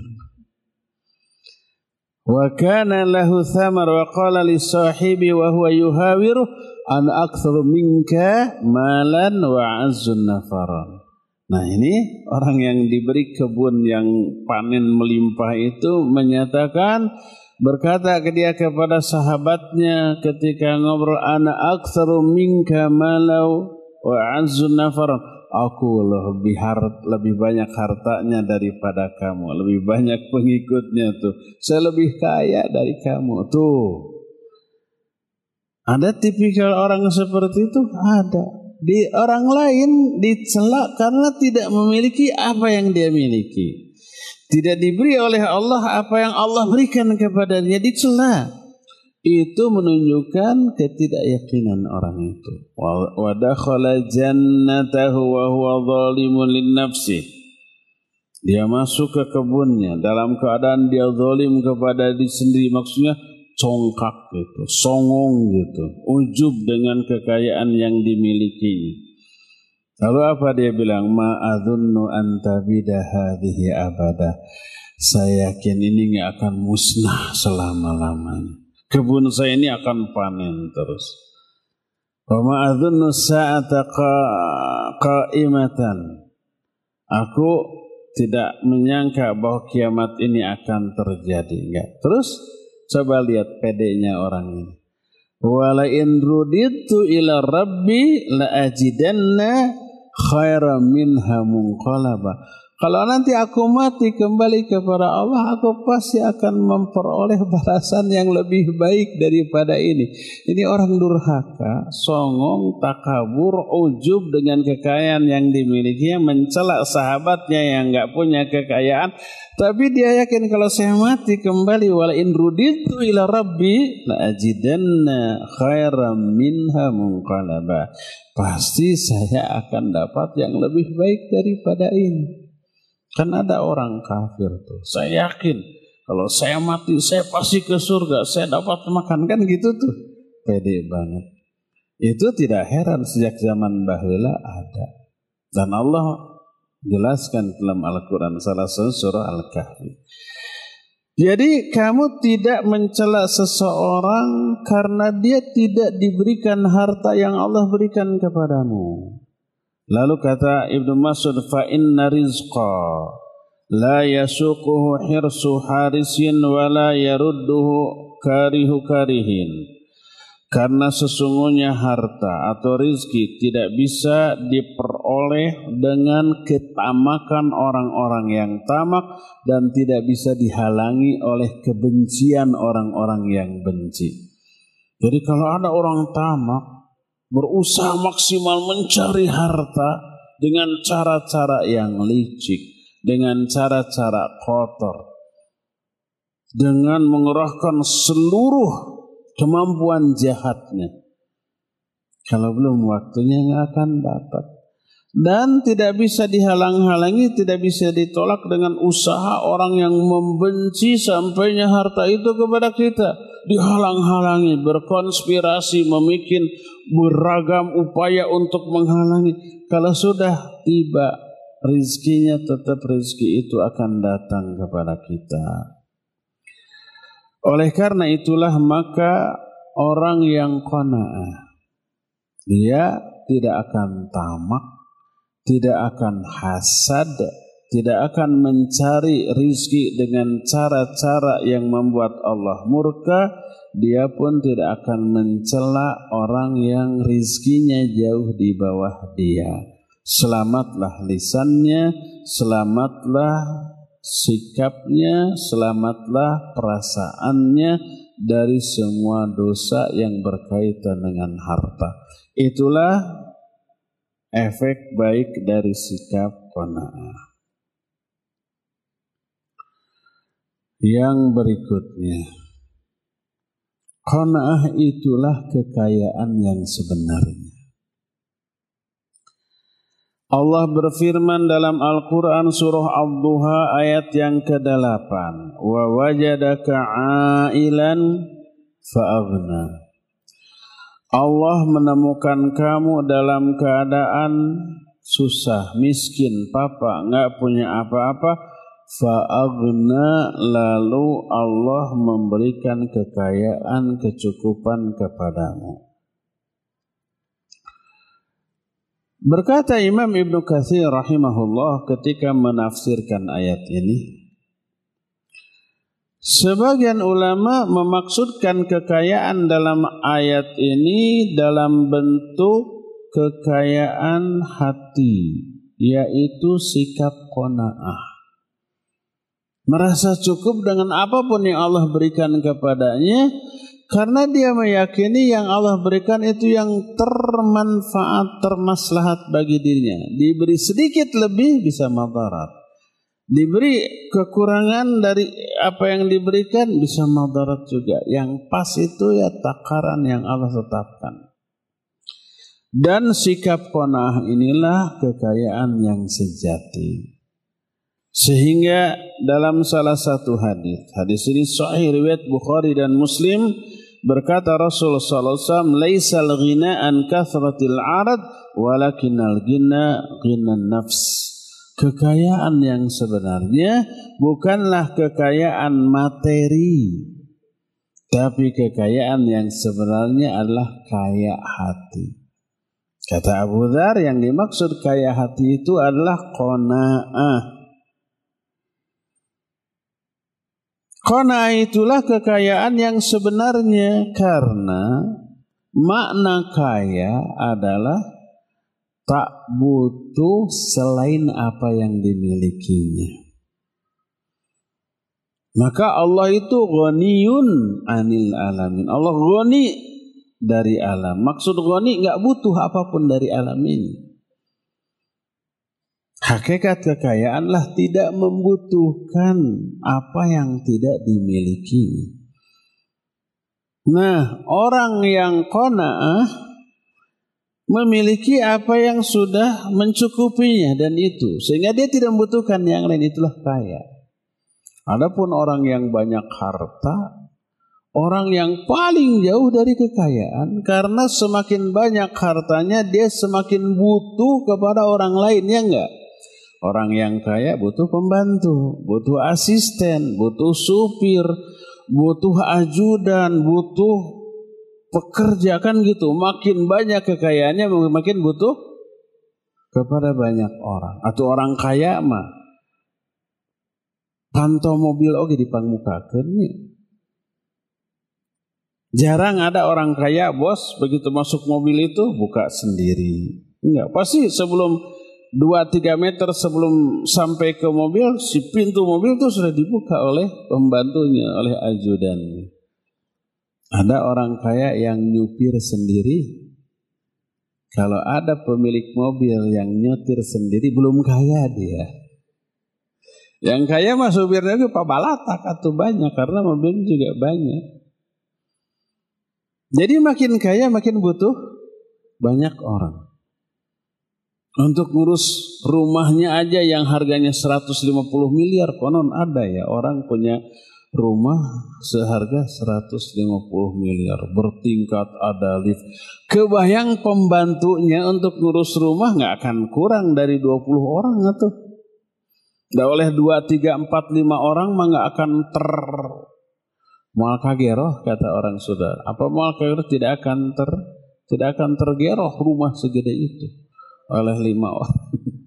Wa kana lahu thamar wa qala li sahibi wa huwa yuhawiru an aktsaru minka malan wa azzun nafaran. Nah, ini orang yang diberi kebun yang panen melimpah itu menyatakan, berkata ke dia kepada sahabatnya ketika ngobrol, ana aktsaru minka malau wa azzun nafaran. Aku lebih banyak hartanya daripada kamu, lebih banyak pengikutnya tuh. Saya lebih kaya dari kamu tuh. Ada tipikal orang seperti itu, ada. Di orang lain dicela karena tidak memiliki apa yang dia miliki. Tidak diberi oleh Allah apa yang Allah berikan kepadanya, dicela. Itu menunjukkan ketidakyakinan orang itu. Wa dakhala jannatahu wa huwa zalimun linnafsi. Dia masuk ke kebunnya dalam keadaan dia zalim kepada diri sendiri, maksudnya congkak gitu, songong gitu, ujub dengan kekayaan yang dimilikinya. Lalu apa dia bilang? Ma adzunnu an tabida hadhihi abada. Saya yakin ini enggak akan musnah selama-lamanya. Kebun saya ini akan panen terus. Wa ma adzunnu sa'ata qa'imatan. Aku tidak menyangka bahwa kiamat ini akan terjadi. Enggak. Terus coba lihat pedenya orang ini. Wala in ruditu ila rabbi la ajidanna khairan minha munqalaba. Kalau nanti aku mati kembali kepada Allah, aku pasti akan memperoleh balasan yang lebih baik daripada ini. Ini orang durhaka, songong, takabur, ujub dengan kekayaan yang dimilikinya, mencela sahabatnya yang enggak punya kekayaan. Tapi dia yakin kalau saya mati kembali, wala in ruditu ila rabbi la ajidanna khairan minha munqalaba. Pasti saya akan dapat yang lebih baik daripada ini. Kan ada orang kafir tuh, saya yakin kalau saya mati saya pasti ke surga, saya dapat makan, kan gitu tuh. Pede banget. Itu tidak heran sejak zaman baheula ada. Dan Allah jelaskan dalam Al-Quran salah satu surah Al-Kahfi. Jadi kamu tidak mencela seseorang karena dia tidak diberikan harta yang Allah berikan kepadamu. Lalu kata Ibnu Mas'ud, fa inna rizqa la yasuquhu hirsu harisin wa la yarudduhu karihu karihin. Karena sesungguhnya harta atau rizki tidak bisa diperoleh dengan ketamakan orang-orang yang tamak, dan tidak bisa dihalangi oleh kebencian orang-orang yang benci. Jadi kalau ada orang tamak, berusaha maksimal mencari harta dengan cara-cara yang licik, dengan cara-cara kotor, dengan mengerahkan seluruh kemampuan jahatnya. Kalau belum waktunya nggak akan dapat. Dan tidak bisa dihalang-halangi, tidak bisa ditolak dengan usaha orang yang membenci sampainya harta itu kepada kita. Dihalang-halangi, berkonspirasi, memikir beragam upaya untuk menghalangi. Kalau sudah tiba rizkinya, tetap rizki itu akan datang kepada kita. Oleh karena itulah maka orang yang qanaah, dia tidak akan tamak, tidak akan hasad, tidak akan mencari rizki dengan cara-cara yang membuat Allah murka. Dia pun tidak akan mencela orang yang rizkinya jauh di bawah dia. Selamatlah lisannya, selamatlah sikapnya, selamatlah perasaannya dari semua dosa yang berkaitan dengan harta. Itulah efek baik dari sikap qanaah. Yang berikutnya, qanaah itulah kekayaan yang sebenarnya. Allah berfirman dalam Al-Quran surah Ad-Duha ayat yang ke-8. Wa wajadaka ailan fa'aghna. Allah menemukan kamu dalam keadaan susah, miskin, papa, enggak punya apa-apa. Fa'aghna, lalu Allah memberikan kekayaan, kecukupan kepadamu. Berkata Imam Ibnu Katsir rahimahullah ketika menafsirkan ayat ini, sebagian ulama memaksudkan kekayaan dalam ayat ini dalam bentuk kekayaan hati, yaitu sikap qanaah. Merasa cukup dengan apapun yang Allah berikan kepadanya, karena dia meyakini yang Allah berikan itu yang termanfaat, termaslahat bagi dirinya. Diberi sedikit lebih bisa madarat. Diberi kekurangan dari apa yang diberikan bisa madarat juga. Yang pas itu ya takaran yang Allah tetapkan. Dan sikap qanaah inilah kekayaan yang sejati. Sehingga dalam salah satu hadis ini sahih riwayat Bukhari dan Muslim, berkata Rasulullah SAW, laisal ghina an kathratil arad walakinal ghina ghinan nafs. Kekayaan yang sebenarnya bukanlah kekayaan materi, tapi kekayaan yang sebenarnya adalah kaya hati. Kata Abu Dzar, yang dimaksud kaya hati itu adalah qanaah. Qanaah itulah kekayaan yang sebenarnya, karena makna kaya adalah tak butuh selain apa yang dimilikinya. Maka Allah itu ghaniyun anil alamin. Allah ghani dari alam. Maksud ghani enggak butuh apapun dari alam ini. Hakikat kekayaanlah tidak membutuhkan apa yang tidak dimiliki. Nah, orang yang qanaah memiliki apa yang sudah mencukupinya dan itu, sehingga dia tidak membutuhkan yang lain, itulah kaya. Adapun orang yang banyak harta, orang yang paling jauh dari kekayaan, karena semakin banyak hartanya dia semakin butuh kepada orang lain, ya enggak? Orang yang kaya butuh pembantu, butuh asisten, butuh supir, butuh ajudan, butuh pekerja, kan gitu. Makin banyak kekayaannya makin butuh kepada banyak orang. Atau orang kaya mah pantau mobil oke dipangmukakeun. Jarang ada orang kaya bos begitu masuk mobil itu buka sendiri. Enggak, pasti sebelum 2-3 meter sebelum sampai ke mobil, si pintu mobil itu sudah dibuka oleh pembantunya, oleh ajudannya. Ada orang kaya yang nyupir sendiri. Kalau ada pemilik mobil yang nyetir sendiri, belum kaya dia. Yang kaya mah supirnya itu pabalatak atau banyak, karena mobilnya juga banyak. Jadi makin kaya makin butuh banyak orang. Untuk ngurus rumahnya aja yang harganya 150 miliar, konon ada ya orang punya rumah seharga 150 miliar, bertingkat, ada lift. Kebayang pembantunya untuk ngurus rumah nggak akan kurang dari 20 orang atau nggak oleh 2, 3, 4, 5 orang mah nggak akan mual kageroh, kata orang Sunda. Apa mual kageroh tidak akan Tidak akan tergeroh rumah segede itu oleh 5 orang,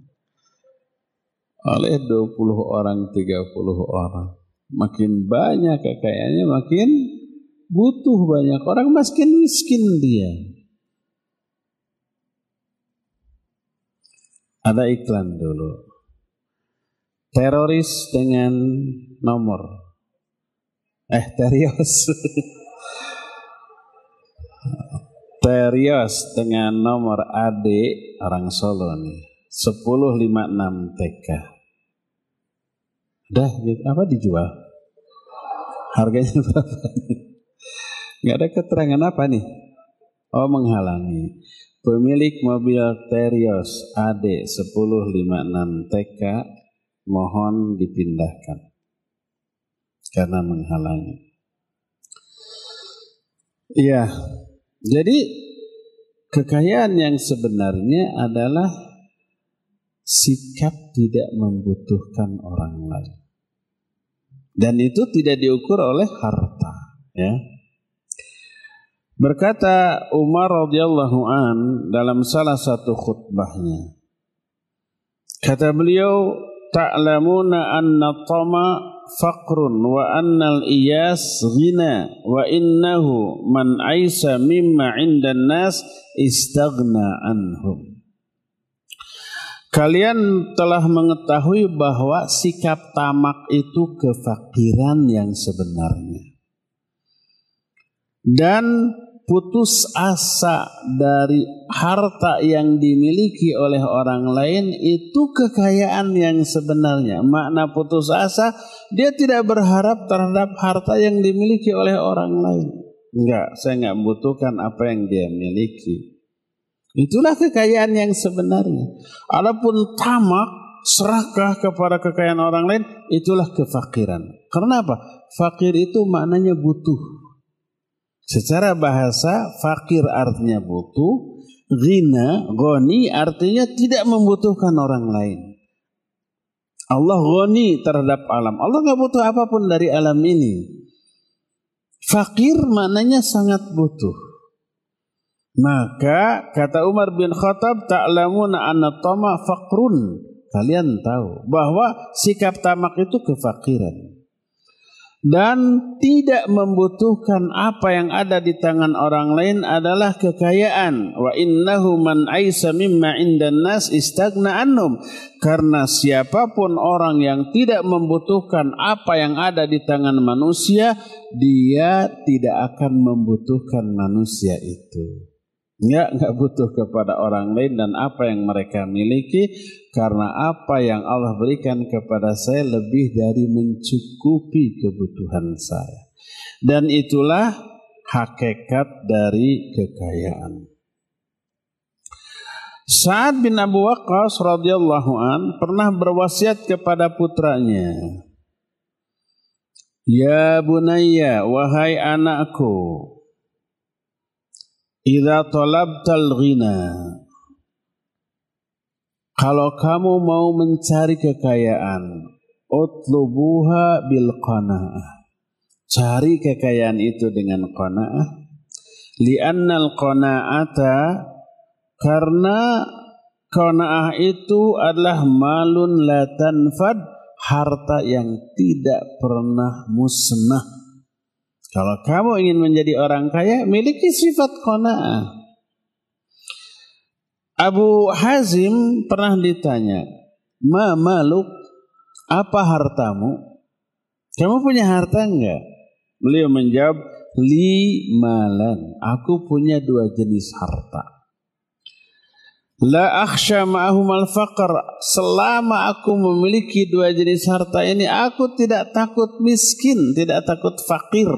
oleh 20 orang, 30 orang. Makin banyak kekayaannya, makin butuh banyak orang, makin miskin dia. Ada iklan dulu. Teroris dengan nomor. Terios. Terios dengan nomor AD orang Solo nih. 1056 TK. Udah gitu, apa dijual? Harganya berapa? Nggak ada keterangan apa nih? Oh, menghalangi. Pemilik mobil Terios AD 1056 TK mohon dipindahkan karena menghalangi. Iya, jadi kekayaan yang sebenarnya adalah sikap tidak membutuhkan orang lain. Dan itu tidak diukur oleh harta, ya. Berkata Umar radhiyallahu an dalam salah satu khutbahnya, kata beliau, ta'lamuna anna tama faqrun wa annal iyas ghina wa innahu man aisa mimma 'indan nas istaghna anhum. Kalian telah mengetahui bahwa sikap tamak itu kefakiran yang sebenarnya. Dan putus asa dari harta yang dimiliki oleh orang lain itu kekayaan yang sebenarnya. Makna putus asa, dia tidak berharap terhadap harta yang dimiliki oleh orang lain. Enggak, saya enggak membutuhkan apa yang dia miliki. Itulah kekayaan yang sebenarnya. Adapun tamak, serakah kepada kekayaan orang lain, itulah kefakiran. Karena apa? Fakir itu maknanya butuh. Secara bahasa, fakir artinya butuh, ghani artinya tidak membutuhkan orang lain. Allah ghani terhadap alam. Allah nggak butuh apapun dari alam ini. Fakir maknanya sangat butuh. Maka kata Umar bin Khattab, ta'lamuna anna tama faqrun. Kalian tahu bahwa sikap tamak itu kefakiran. Dan tidak membutuhkan apa yang ada di tangan orang lain adalah kekayaan. Wa innahu man aisa mimma indan nas istaghna annum. Karena siapapun orang yang tidak membutuhkan apa yang ada di tangan manusia, dia tidak akan membutuhkan manusia itu. Enggak butuh kepada orang lain dan apa yang mereka miliki, karena apa yang Allah berikan kepada saya lebih dari mencukupi kebutuhan saya. Dan itulah hakikat dari kekayaan. Sa'ad bin Abu Waqqas radhiyallahu an pernah berwasiat kepada putranya, ya bunayya, wahai anakku, idza talabtal ghina, kalau kamu mau mencari kekayaan, utlubuha bil qanaah, cari kekayaan itu dengan qanaah. Li'annal qanaata, karena qanaah itu adalah malun la tanfad, harta yang tidak pernah musnah. Kalau kamu ingin menjadi orang kaya, miliki sifat qanaah. Abu Hazim pernah ditanya, ma maluk, apa hartamu? Kamu punya harta enggak? Beliau menjawab, li malan, aku punya 2 jenis harta. La akhsha ma'ahum al-faqr, selama aku memiliki 2 jenis harta ini, aku tidak takut miskin, tidak takut fakir.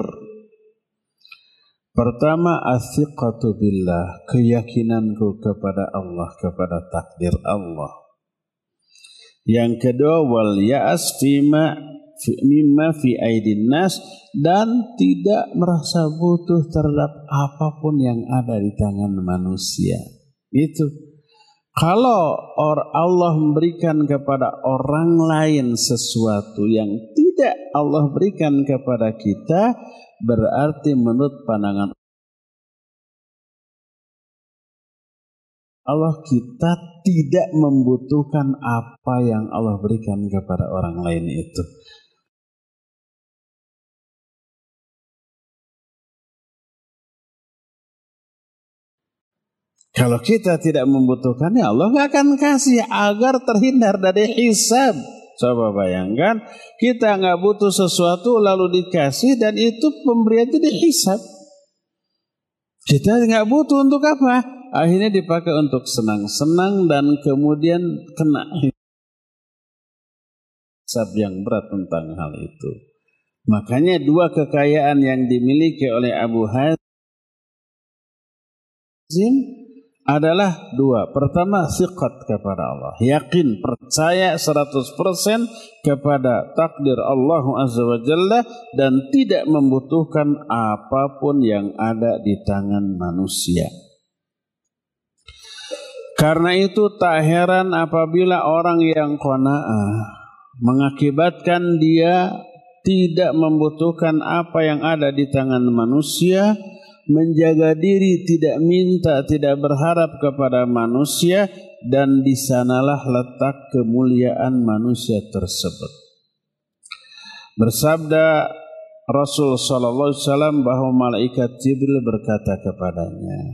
Pertama, athiqatu billah, keyakinanku kepada Allah, kepada takdir Allah. Yang kedua, wal ya'as mimma fi aidin nas, dan tidak merasa butuh terhadap apapun yang ada di tangan manusia. Itu. Kalau Allah memberikan kepada orang lain sesuatu yang tidak Allah berikan kepada kita, berarti menurut pandangan Allah kita tidak membutuhkan apa yang Allah berikan kepada orang lain itu. Kalau kita tidak membutuhkannya, Allah nggak akan kasih agar terhindar dari hisab. Coba bayangkan, kita nggak butuh sesuatu lalu dikasih dan itu pemberian itu dihisab. Kita nggak butuh untuk apa? Akhirnya dipakai untuk senang-senang dan kemudian kena hisab yang berat tentang hal itu. Makanya dua kekayaan yang dimiliki oleh Abu Hazim adalah dua. Pertama, thiqat kepada Allah, yakin, percaya 100% kepada takdir Allah Azza wa Jalla dan tidak membutuhkan apapun yang ada di tangan manusia. Karena itu tak heran apabila orang yang qanaah mengakibatkan dia tidak membutuhkan apa yang ada di tangan manusia, menjaga diri, tidak minta, tidak berharap kepada manusia, dan di sanalah letak kemuliaan manusia tersebut. Bersabda Rasul sallallahu alaihi wasallam bahwa malaikat Jibril berkata kepadanya.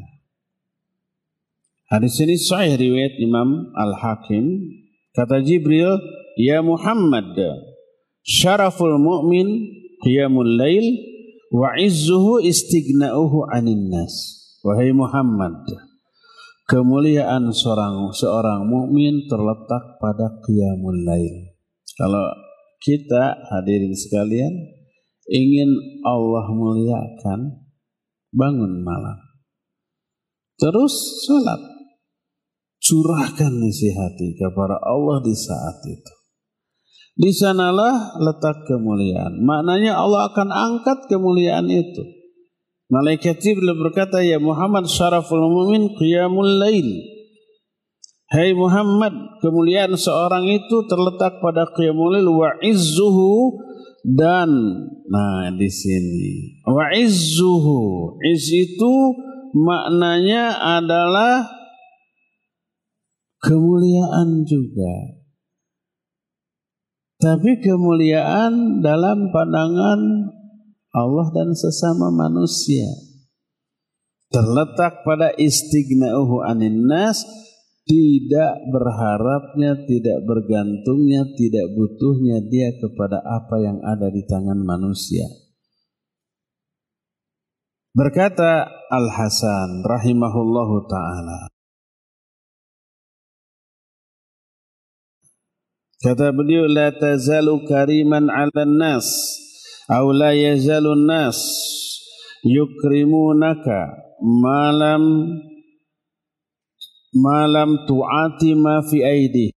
Hadis ini sahih riwayat Imam Al-Hakim. Kata Jibril, "Ya Muhammad, syaraful mu'min qiyamul lail wa izzuhu istighna'uhu 'anil nas." Wahai Muhammad, kemuliaan seorang mukmin terletak pada qiyamul lail. Kalau kita hadirin sekalian ingin Allah muliakan, bangun malam, terus salat, curahkan isi hati kepada Allah di saat itu. Di sanalah letak kemuliaan. Maknanya Allah akan angkat kemuliaan itu. Malaikat Jibril berkata, "Ya Muhammad, syaraful mu'min qiyamul lail." Hai Muhammad, kemuliaan seorang itu terletak pada qiyamul lail wa izzuhu, dan di sini wa izzuhu, iz itu maknanya adalah kemuliaan juga. Tapi kemuliaan dalam pandangan Allah dan sesama manusia terletak pada istighna'uhu 'anil nas, tidak berharapnya, tidak bergantungnya, tidak butuhnya dia kepada apa yang ada di tangan manusia. Berkata Al-Hasan rahimahullahu ta'ala, kata beliau, "La tazalu kariman 'alan nas, aw la yazalun nas yukrimunaka malam tu'ati ma fi aidih.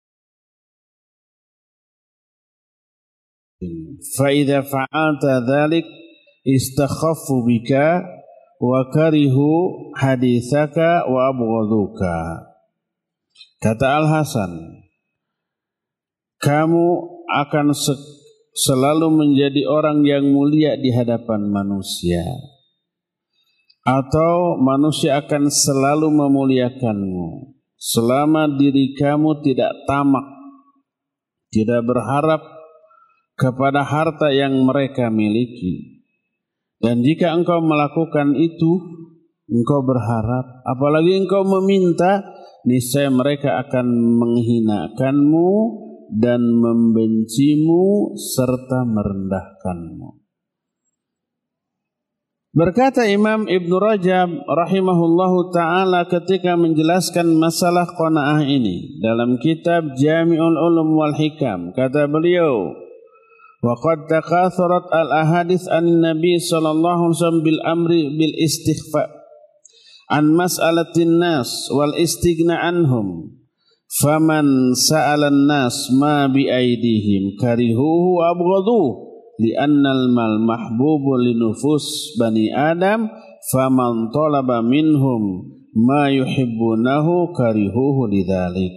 Fa idza fa'alta dzalik istakhaffu bika wa karihu hadithaka wa abghaduka." Kata Al-Hasan, kamu akan selalu menjadi orang yang mulia di hadapan manusia, atau manusia akan selalu memuliakanmu selama diri kamu tidak tamak, tidak berharap kepada harta yang mereka miliki. Dan jika engkau melakukan itu, engkau berharap, apalagi engkau meminta, niscaya mereka akan menghinakanmu dan membencimu serta merendahkanmu. Berkata Imam Ibn Rajab rahimahullahu ta'ala ketika menjelaskan masalah qanaah ini dalam kitab Jami'ul Ulum wal Hikam, kata beliau, "Wa qad takatharat al-ahadits an-nabi sallallahu alaihi wasallam bil amri bil istighfa an mas'alatin nas wal istighna anhum. Faman sa'alan nas ma bi aidihim karihuhu wa abghaduhu li'annal mal mahbubu linufus bani adam faman talaba minhum ma yuhibbunahu karihuhu lidzalik."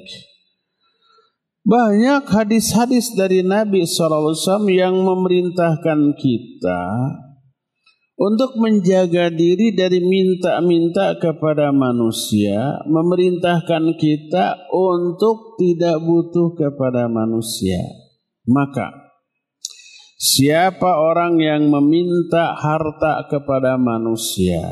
Banyak hadis-hadis dari Nabi SAW yang memerintahkan kita untuk menjaga diri dari minta-minta kepada manusia, memerintahkan kita untuk tidak butuh kepada manusia. Maka siapa orang yang meminta harta kepada manusia,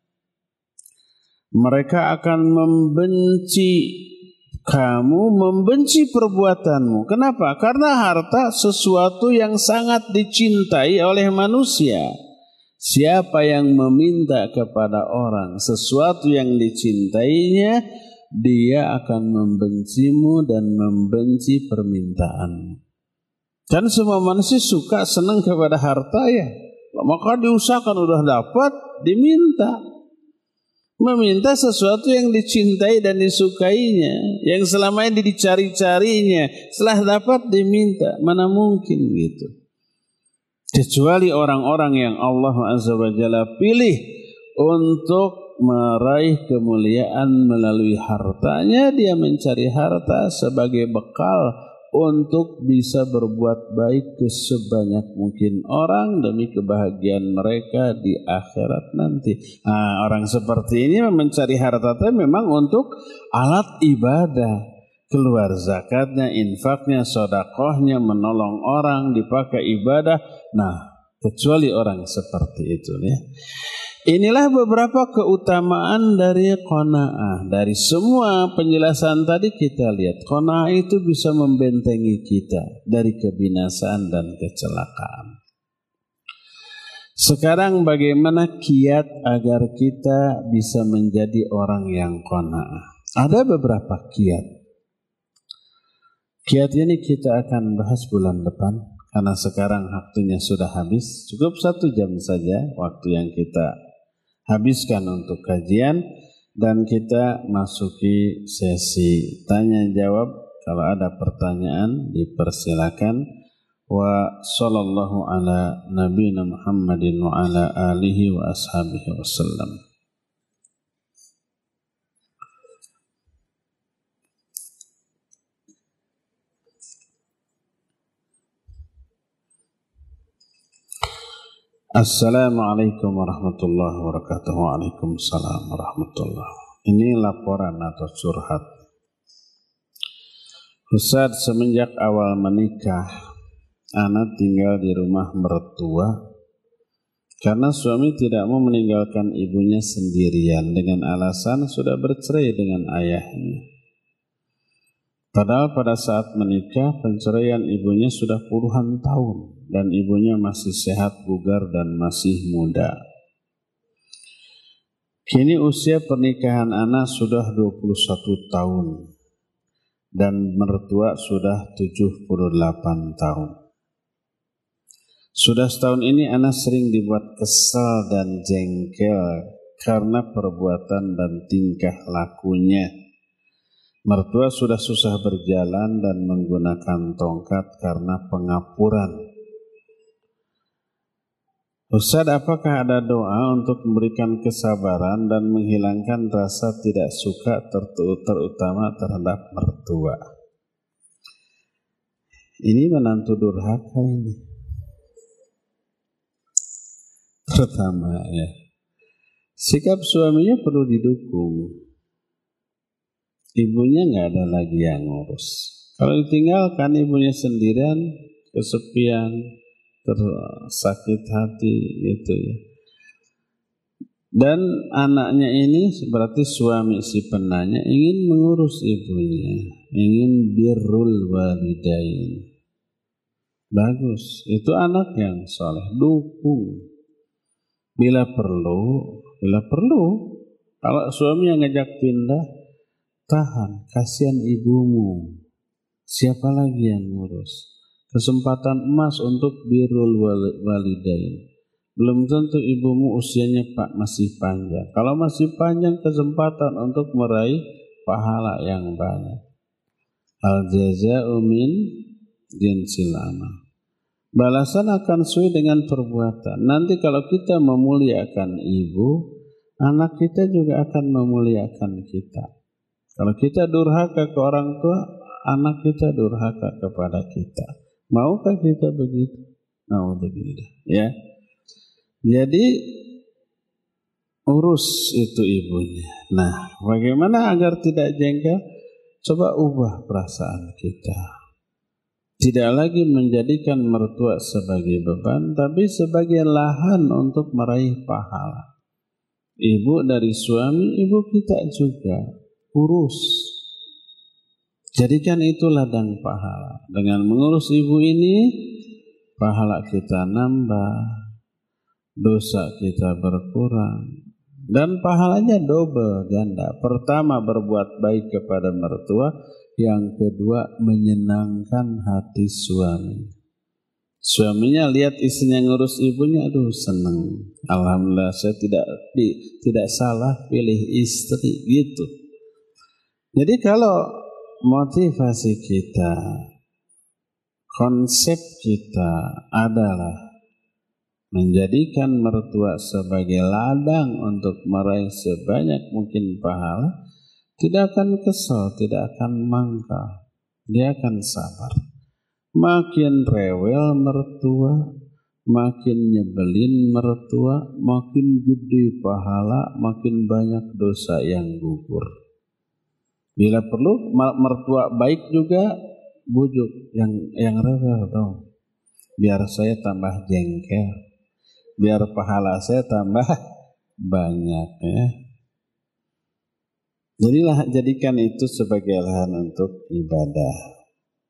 mereka akan membenci kamu, membenci perbuatanmu. Kenapa? Karena harta sesuatu yang sangat dicintai oleh manusia. Siapa yang meminta kepada orang sesuatu yang dicintainya, dia akan membencimu dan membenci permintaanmu. Dan semua manusia suka senang kepada harta ya. Maka diusahakan udah dapat, diminta. Meminta sesuatu yang dicintai dan disukainya, yang selama ini dicari-carinya, setelah dapat diminta. Mana mungkin gitu. Kecuali orang-orang yang Allah Azza wa Jalla pilih untuk meraih kemuliaan melalui hartanya, dia mencari harta sebagai bekal untuk bisa berbuat baik ke sebanyak mungkin orang demi kebahagiaan mereka di akhirat nanti. Nah, orang seperti ini mencari harta memang untuk alat ibadah. Keluar zakatnya, infaknya, sodakohnya, menolong orang, dipakai ibadah. Nah, kecuali orang seperti itu ya. Inilah beberapa keutamaan dari qanaah. Dari semua penjelasan tadi kita lihat, qanaah itu bisa membentengi kita dari kebinasaan dan kecelakaan. Sekarang bagaimana kiat agar kita bisa menjadi orang yang qanaah? Ada beberapa kiat. Kiat ini kita akan bahas bulan depan karena sekarang waktunya sudah habis. Cukup 1 jam saja waktu yang kita habiskan untuk kajian dan kita masuki sesi tanya jawab. Kalau ada pertanyaan dipersilakan. Wa sallallahu ala nabiyina Muhammadin wa ala alihi wa ashabihi wasallam. Assalamualaikum warahmatullahi wabarakatuh. Waalaikumsalam warahmatullahi. Ini laporan atau curhat. Ustaz, semenjak awal menikah, anak tinggal di rumah mertua karena suami tidak mau meninggalkan ibunya sendirian dengan alasan sudah bercerai dengan ayahnya. Padahal pada saat menikah, perceraian ibunya sudah puluhan tahun dan ibunya masih sehat, bugar, dan masih muda. Kini usia pernikahan anak sudah 21 tahun dan mertua sudah 78 tahun. Sudah setahun ini anak sering dibuat kesal dan jengkel karena perbuatan dan tingkah lakunya. Mertua sudah susah berjalan dan menggunakan tongkat karena pengapuran. Ustaz, apakah ada doa untuk memberikan kesabaran dan menghilangkan rasa tidak suka terutama terhadap mertua? Ini menantu durhaka ini. Pertama ya, sikap suaminya perlu didukung. Ibunya nggak ada lagi yang ngurus. Kalau ditinggalkan ibunya sendirian, kesepian, tersakit hati gitu ya. Dan anaknya ini berarti suami si penanya ingin mengurus ibunya, ingin birrul walidain. Bagus, itu anak yang soleh, dukung. Bila perlu. Kalau suami yang ngajak pindah, tahan, kasihan ibumu. Siapa lagi yang ngurus? Kesempatan emas untuk birrul walidain. Belum tentu ibumu usianya masih panjang. Kalau masih panjang, kesempatan untuk meraih pahala yang banyak. Al jaza'u min jinsil amal. Balasan akan sesuai dengan perbuatan. Nanti kalau kita memuliakan ibu, anak kita juga akan memuliakan kita. Kalau kita durhaka ke orang tua, anak kita durhaka kepada kita. Maukah kita begitu? Naudzubillah. Ya. Jadi urus itu ibunya. Nah, bagaimana agar tidak jengkel? Coba ubah perasaan kita. Tidak lagi menjadikan mertua sebagai beban, tapi sebagai lahan untuk meraih pahala. Ibu dari suami, ibu kita juga. Urus. Jadikan itu ladang pahala. Dengan mengurus ibu ini, pahala kita nambah, dosa kita berkurang, dan pahalanya double ganda. Pertama, berbuat baik kepada mertua. Yang kedua, menyenangkan hati suami. Suaminya lihat istrinya ngurus ibunya, aduh senang. Alhamdulillah saya tidak salah pilih istri gitu. Jadi kalau motivasi kita, konsep kita adalah menjadikan mertua sebagai ladang untuk meraih sebanyak mungkin pahala, tidak akan kesal, tidak akan mangkal, dia akan sabar. Makin rewel mertua, makin nyebelin mertua, makin gede pahala, makin banyak dosa yang gugur. Bila perlu mertua baik juga, bujuk yang rewel dong, biar saya tambah jengkel, biar pahala saya tambah banyak ya. Jadikan itu sebagai lahan untuk ibadah.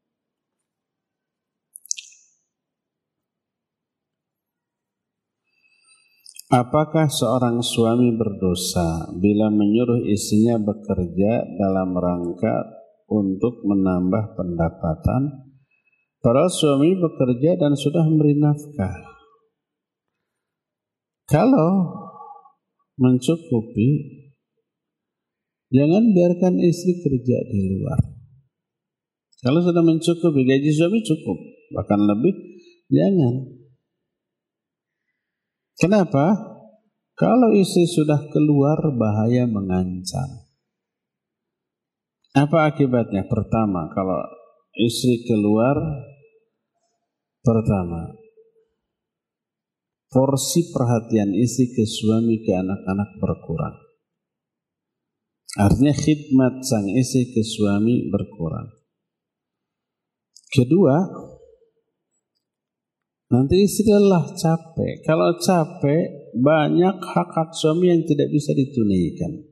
Apakah seorang suami berdosa bila menyuruh istrinya bekerja dalam rangka untuk menambah pendapatan, padahal suami bekerja dan sudah memberi nafkah? Kalau mencukupi, jangan biarkan istri kerja di luar. Kalau sudah mencukupi, gaji suami cukup, bahkan lebih, jangan. Kenapa? Kalau istri sudah keluar, bahaya mengancam. Apa akibatnya? Pertama, kalau istri keluar, pertama, porsi perhatian istri ke suami, ke anak-anak berkurang. Artinya khidmat sang istri ke suami berkurang. Kedua, nanti istri lelah, capek. Kalau capek, banyak hak-hak suami yang tidak bisa ditunaikan.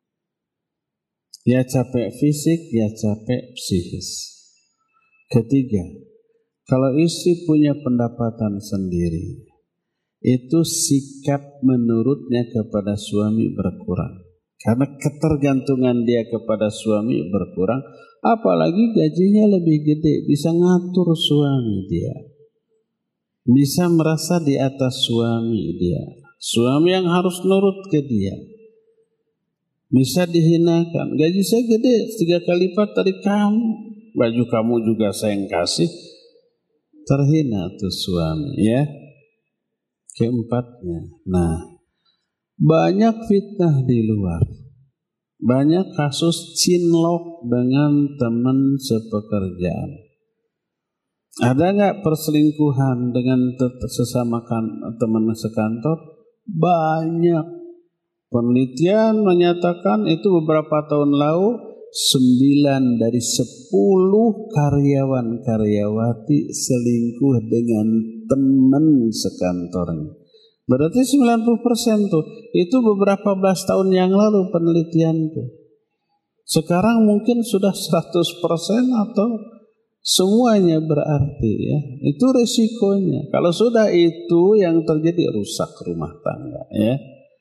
Ya capek fisik, ya capek psikis. Ketiga, kalau istri punya pendapatan sendiri, itu sikap menurutnya kepada suami berkurang. Karena ketergantungan dia kepada suami berkurang, apalagi gajinya lebih gede, bisa ngatur suami dia. Bisa merasa di atas suami dia. Suami yang harus nurut ke dia. Bisa dihinakan, gaji saya gede 3 kali lipat dari kamu, baju kamu juga saya yang kasih. Terhina tuh suami ya. Keempatnya, nah, banyak fitnah di luar. Banyak kasus cinlok dengan teman sepekerjaan. Ada nggak perselingkuhan dengan sesama teman sekantor? Banyak. Penelitian menyatakan itu beberapa tahun lalu 9 dari 10 karyawan-karyawati selingkuh dengan teman sekantornya. Berarti 90% tuh. Itu beberapa belas tahun yang lalu penelitian tuh. Sekarang mungkin sudah 100% atau semuanya berarti ya. Itu resikonya. Kalau sudah itu yang terjadi, rusak rumah tangga ya.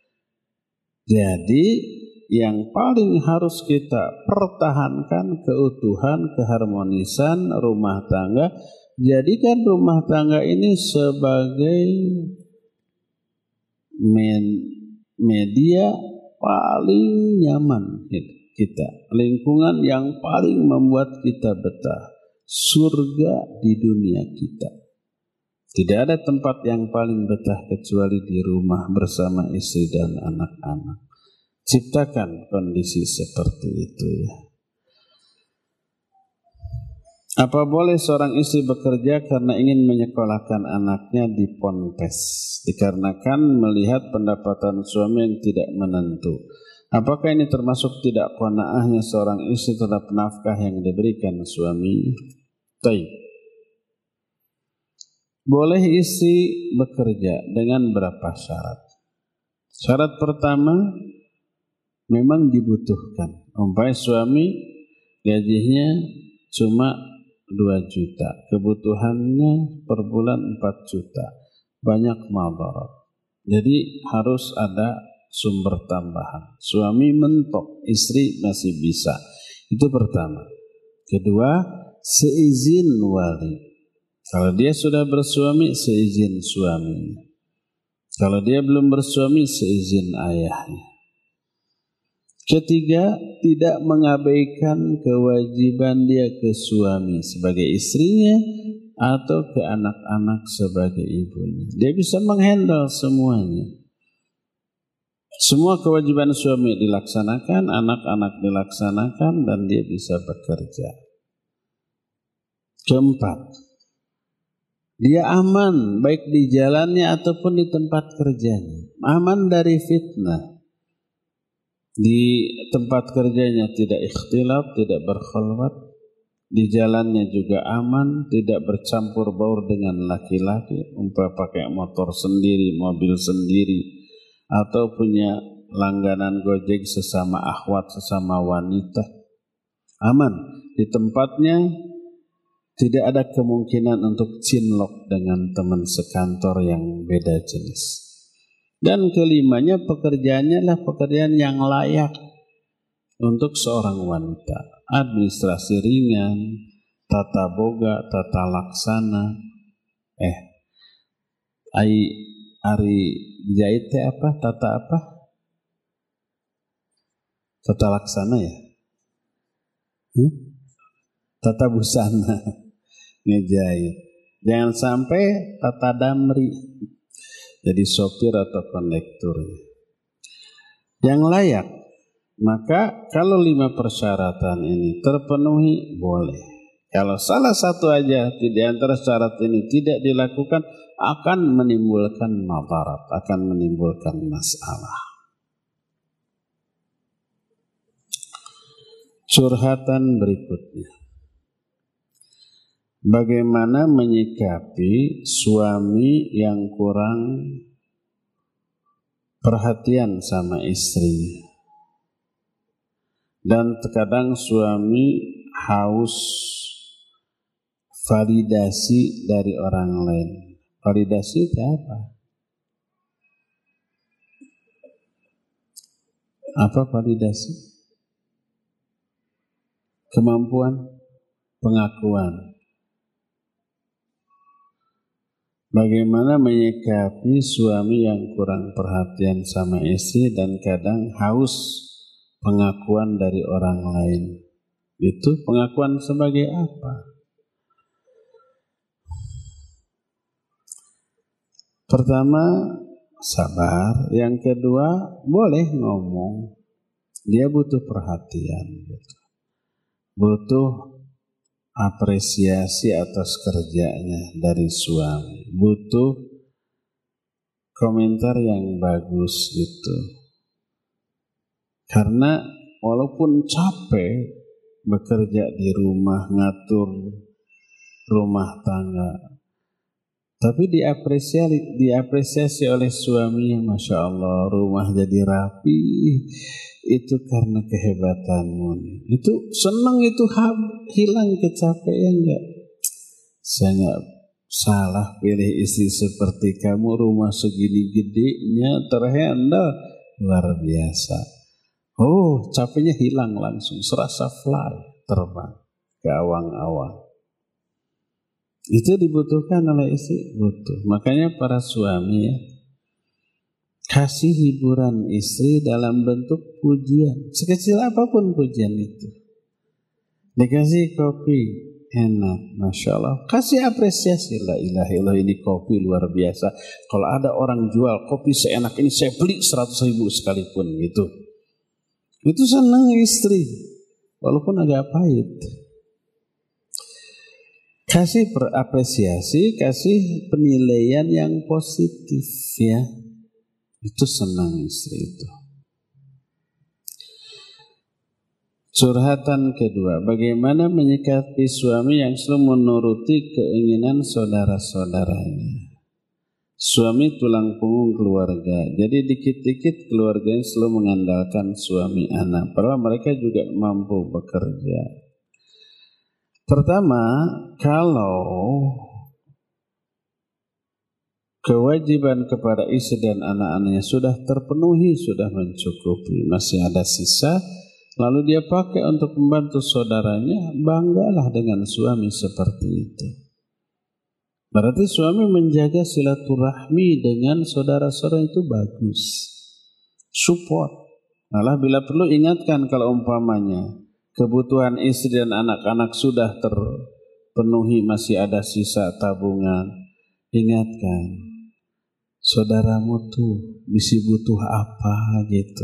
Jadi yang paling harus kita pertahankan keutuhan, keharmonisan rumah tangga. Jadikan rumah tangga ini sebagai media paling nyaman kita, lingkungan yang paling membuat kita betah, surga di dunia kita. Tidak ada tempat yang paling betah kecuali di rumah bersama istri dan anak-anak. Ciptakan kondisi seperti itu ya. Apa boleh seorang istri bekerja karena ingin menyekolahkan anaknya di ponpes, dikarenakan melihat pendapatan suami yang tidak menentu? Apakah ini termasuk tidak qanaahnya seorang istri terhadap nafkah yang diberikan suami? Baik. Boleh istri bekerja dengan berapa syarat? Syarat pertama, memang dibutuhkan. Umpamanya suami gajinya cuma 2 juta, kebutuhannya per bulan 4 juta, banyak madarat. Jadi harus ada sumber tambahan. Suami mentok, istri masih bisa. Itu pertama. Kedua, seizin wali. Kalau dia sudah bersuami, seizin suaminya. Kalau dia belum bersuami, seizin ayahnya. Ketiga, tidak mengabaikan kewajiban dia ke suami sebagai istrinya atau ke anak-anak sebagai ibunya. Dia bisa menghandle semuanya. Semua kewajiban suami dilaksanakan, anak-anak dilaksanakan, dan dia bisa bekerja. Keempat, dia aman baik di jalannya ataupun di tempat kerjanya. Aman dari fitnah. Di tempat kerjanya tidak ikhtilat, tidak berkhalwat. Di jalannya juga aman, tidak bercampur baur dengan laki-laki. Umpamanya pakai motor sendiri, mobil sendiri, atau punya langganan Gojek sesama akhwat, sesama wanita. Aman. Di tempatnya tidak ada kemungkinan untuk cinlok dengan teman sekantor yang beda jenis. Dan kelimanya, pekerjaannya adalah pekerjaan yang layak untuk seorang wanita. Administrasi ringan, tata boga, tata laksana. Ari jahit apa? Tata apa? Tata laksana ya? Tata busana. Ngejahit. Jangan sampai tata damri. Jadi sopir atau kondektur yang layak. Maka kalau 5 persyaratan ini terpenuhi, boleh. Kalau salah satu aja di antara syarat ini tidak dilakukan, akan menimbulkan madarat, akan menimbulkan masalah. Curhatan berikutnya. Bagaimana menyikapi suami yang kurang perhatian sama istri, dan terkadang suami haus validasi dari orang lain. Validasi itu apa? Apa validasi? Kemampuan, pengakuan. Bagaimana menyikapi suami yang kurang perhatian sama istri dan kadang haus pengakuan dari orang lain? Itu pengakuan sebagai apa? Pertama, sabar. Yang kedua, boleh ngomong. Dia butuh perhatian, butuh apresiasi atas kerjanya dari suami, butuh komentar yang bagus gitu. Karena walaupun capek bekerja di rumah, ngatur rumah tangga, tapi diapresiasi oleh suaminya, Masya Allah, rumah jadi rapi. Itu karena kehebatanmu. Itu senang, itu hilang kecapean enggak? Saya enggak salah pilih istri seperti kamu, rumah segini gedenya, terhandle, luar biasa. Oh, capeknya hilang langsung, serasa fly, terbang ke awang-awang. Itu dibutuhkan oleh istri, butuh. Makanya para suami ya, kasih hiburan istri dalam bentuk pujian, sekecil apapun pujian itu. Dikasih kopi, enak, Masya Allah. Kasih apresiasi, la ilaha illallah, ini kopi luar biasa. Kalau ada orang jual kopi seenak ini, saya beli 100.000 sekalipun gitu. Itu senang istri, walaupun agak pahit. Kasih apresiasi, kasih penilaian yang positif ya. Itu senang istri itu. Curhatan kedua, bagaimana menyikapi suami yang selalu menuruti keinginan saudara-saudaranya. Suami tulang punggung keluarga, jadi dikit-dikit keluarganya selalu mengandalkan suami anak, padahal mereka juga mampu bekerja. Pertama, kalau kewajiban kepada istri dan anak-anaknya sudah terpenuhi, sudah mencukupi, masih ada sisa, lalu dia pakai untuk membantu saudaranya, banggalah dengan suami seperti itu. Berarti suami menjaga silaturahmi dengan saudara-saudara itu bagus. Support. Malah bila perlu ingatkan kalau umpamanya kebutuhan istri dan anak-anak sudah terpenuhi, masih ada sisa tabungan, ingatkan, saudaramu tuh bisa butuh apa gitu.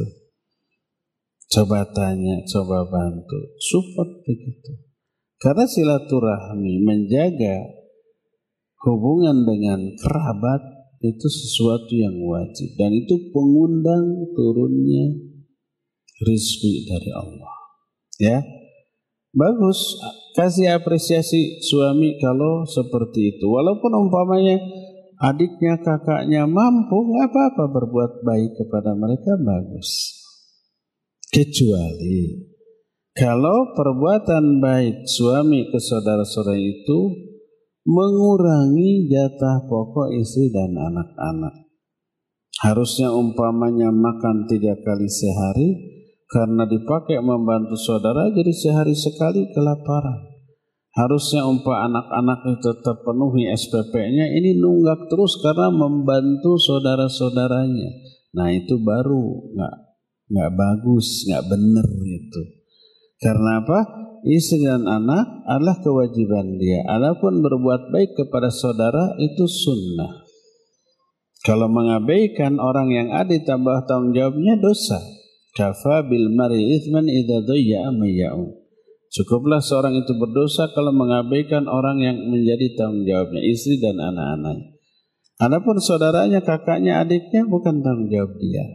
Coba tanya, coba bantu, support begitu. Karena silaturahmi, menjaga hubungan dengan kerabat itu sesuatu yang wajib, dan itu pengundang turunnya rizki dari Allah. Ya, bagus, kasih apresiasi suami kalau seperti itu. Walaupun umpamanya adiknya, kakaknya mampu, nggak apa-apa berbuat baik kepada mereka, bagus. Kecuali kalau perbuatan baik suami ke saudara-saudara itu mengurangi jatah pokok istri dan anak-anak. Harusnya umpamanya makan 3 kali sehari, karena dipakai membantu saudara jadi sehari sekali kelaparan. Harusnya anak-anak itu terpenuhi SPP-nya, ini nunggak terus karena membantu saudara-saudaranya. Nah itu baru nggak bagus, nggak benar itu. Karena apa? Istri dan anak adalah kewajiban dia. Adapun berbuat baik kepada saudara itu sunnah. Kalau mengabaikan orang yang ada ditambah tanggung jawabnya dosa. Kafa bil mar'i itsman idza dhayya mayya'u. Cukuplah seorang itu berdosa kalau mengabaikan orang yang menjadi tanggung jawabnya, istri dan anak-anaknya. Adapun saudaranya, kakaknya, adiknya bukan tanggung jawab dia.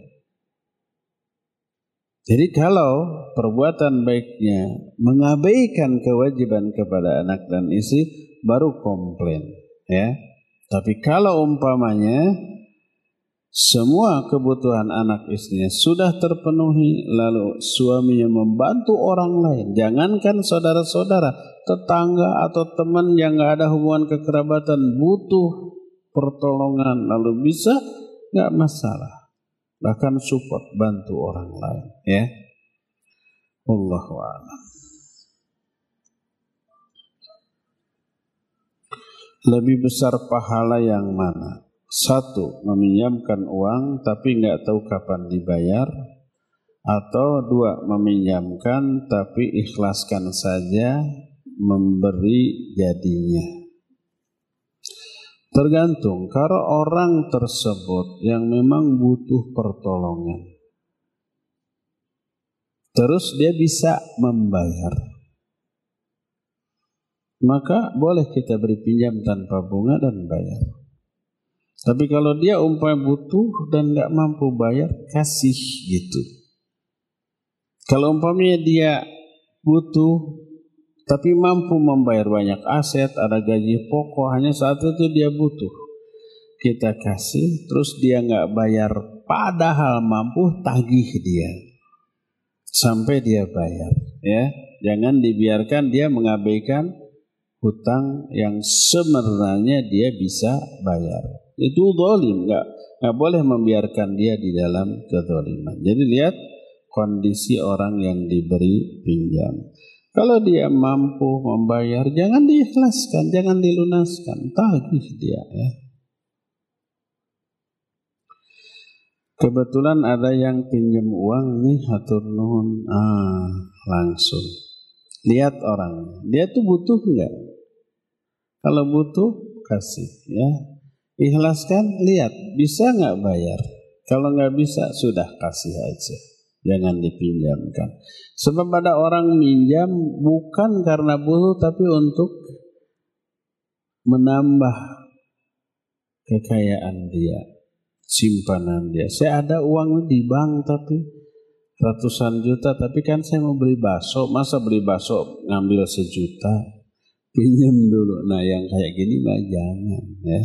Jadi kalau perbuatan baiknya mengabaikan kewajiban kepada anak dan istri, baru komplain ya. Tapi kalau umpamanya semua kebutuhan anak istrinya sudah terpenuhi, lalu suaminya membantu orang lain, jangankan saudara-saudara, tetangga atau teman yang nggak ada hubungan kekerabatan butuh pertolongan, lalu bisa, nggak masalah, bahkan support, bantu orang lain ya. Wallahu a'lam. Lebih besar pahala yang mana? 1, meminjamkan uang tapi nggak tahu kapan dibayar, atau 2, meminjamkan tapi ikhlaskan saja memberi jadinya. Tergantung, kalau orang tersebut yang memang butuh pertolongan, terus dia bisa membayar, maka boleh kita beri pinjam tanpa bunga dan bayar. Tapi kalau dia umpamanya butuh dan nggak mampu bayar, kasih gitu. Kalau umpamanya dia butuh tapi mampu membayar, banyak aset, ada gaji pokok, hanya saat itu dia butuh, kita kasih, terus dia nggak bayar padahal mampu, tagih dia sampai dia bayar ya. Jangan dibiarkan dia mengabaikan hutang yang sebenarnya dia bisa bayar. Itu zalim, nggak boleh membiarkan dia di dalam kezaliman. Jadi lihat kondisi orang yang diberi pinjam. Kalau dia mampu membayar, jangan diikhlaskan, jangan dilunaskan, tagih dia ya. Kebetulan ada yang pinjam uang nih, hatur nuhun, langsung lihat orang, dia tuh butuh enggak? Kalau butuh kasih ya. Ikhlaskan, lihat bisa nggak bayar. Kalau nggak bisa, sudah kasih aja, jangan dipinjamkan. Sebab ada orang minjam bukan karena butuh, tapi untuk menambah kekayaan dia, simpanan dia. Saya ada uang di bank tapi ratusan juta, tapi kan saya mau beli bakso, masa beli bakso ngambil 1 juta, pinjam dulu. Nah yang kayak gini mah jangan ya.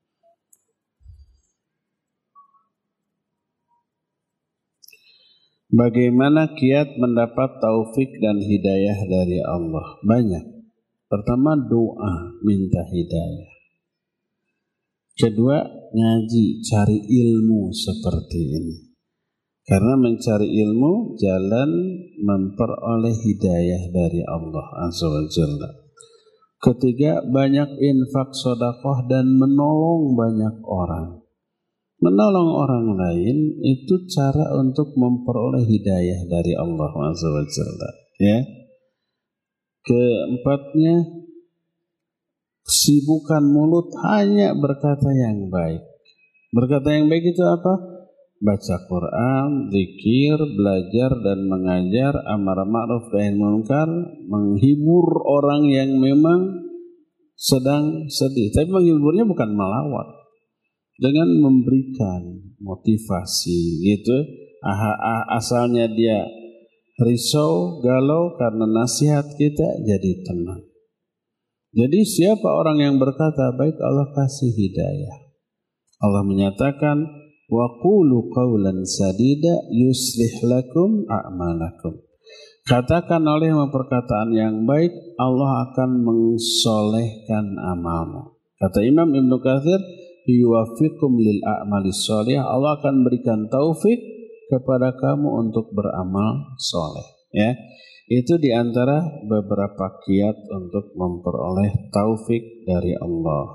Bagaimana kiat mendapat taufik dan hidayah dari Allah? Banyak. Pertama, doa minta hidayah. Kedua, ngaji, cari ilmu seperti ini. Karena mencari ilmu jalan memperoleh hidayah dari Allah Azza wa Jalla. Ketiga, banyak infak sedekah dan menolong banyak orang. Menolong orang lain itu cara untuk memperoleh hidayah dari Allah Azza wa Jalla. Ya. Keempatnya, sibukkan mulut hanya berkata yang baik. Berkata yang baik itu apa? Baca Quran, zikir, belajar dan mengajar, amar ma'ruf nahi munkar, menghibur orang yang memang sedang sedih. Tapi menghiburnya bukan melawat, dengan memberikan motivasi gitu. Asalnya dia risau, galau karena nasihat kita, jadi tenang. Jadi siapa orang yang berkata baik, Allah kasih hidayah. Allah menyatakan, wa qulu qawlan sadida yuslih lakum a'malakum. Katakan oleh perkataan yang baik, Allah akan mensolehkan amalmu. Kata Imam Ibnu Katsir, yuwaffiqum lil a'malis sholih, Allah akan berikan taufik kepada kamu untuk beramal soleh. Ya, itu diantara beberapa kiat untuk memperoleh taufik dari Allah.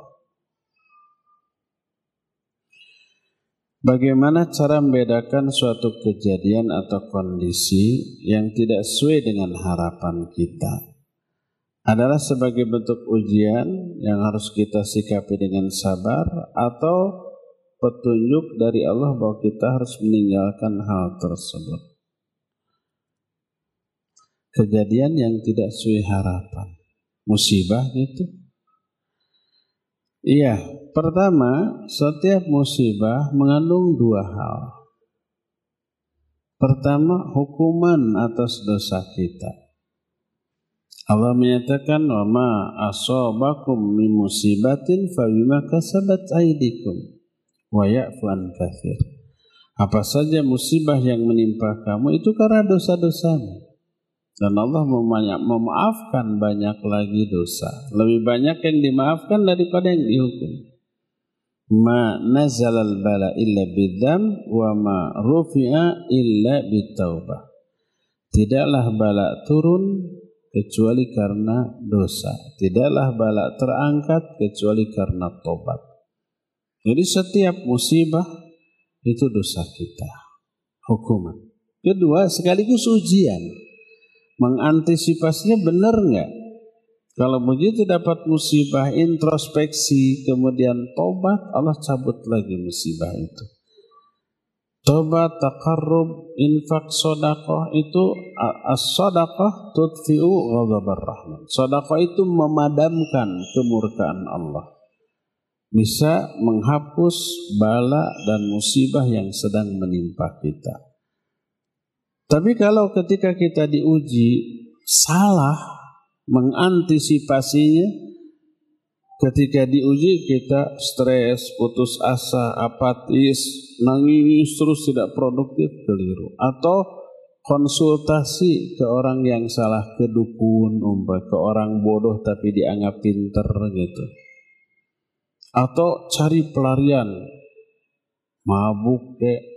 Bagaimana cara membedakan suatu kejadian atau kondisi yang tidak sesuai dengan harapan kita? Adalah sebagai bentuk ujian yang harus kita sikapi dengan sabar, atau petunjuk dari Allah bahwa kita harus meninggalkan hal tersebut. Kejadian yang tidak sesuai harapan, musibah gitu. Iya, pertama, setiap musibah mengandung 2 hal. Pertama, hukuman atas dosa kita. Allah menyatakan, wa ma asabakum min musibatin fa bima kasabat aydikum wa ya'fu an katsir. Apa saja musibah yang menimpa kamu itu karena dosa-dosamu. Dan Allah memaafkan banyak lagi dosa. Lebih banyak yang dimaafkan daripada yang dihukum. Ma nazalal bala illa bidzam wa ma rufi'a illa bitaubah. Tidaklah bala turun kecuali karena dosa. Tidaklah bala terangkat kecuali karena tobat. Jadi setiap musibah itu dosa kita, hukuman. Kedua, sekaligus ujian. Mengantisipasinya benar enggak? Kalau begitu dapat musibah, introspeksi, kemudian tobat, Allah cabut lagi musibah itu. Tobat, taqarrub, infak, sedekah itu as-sedekah tudfi'u ghadabar rahman. Sedekah itu memadamkan kemurkaan Allah. Bisa menghapus bala dan musibah yang sedang menimpa kita. Tapi kalau ketika kita diuji salah mengantisipasinya, ketika diuji kita stres, putus asa, apatis, nangis terus tidak produktif, keliru. Atau konsultasi ke orang yang salah, ke dukun, ke orang bodoh tapi dianggap pinter gitu. Atau cari pelarian, mabuk kayak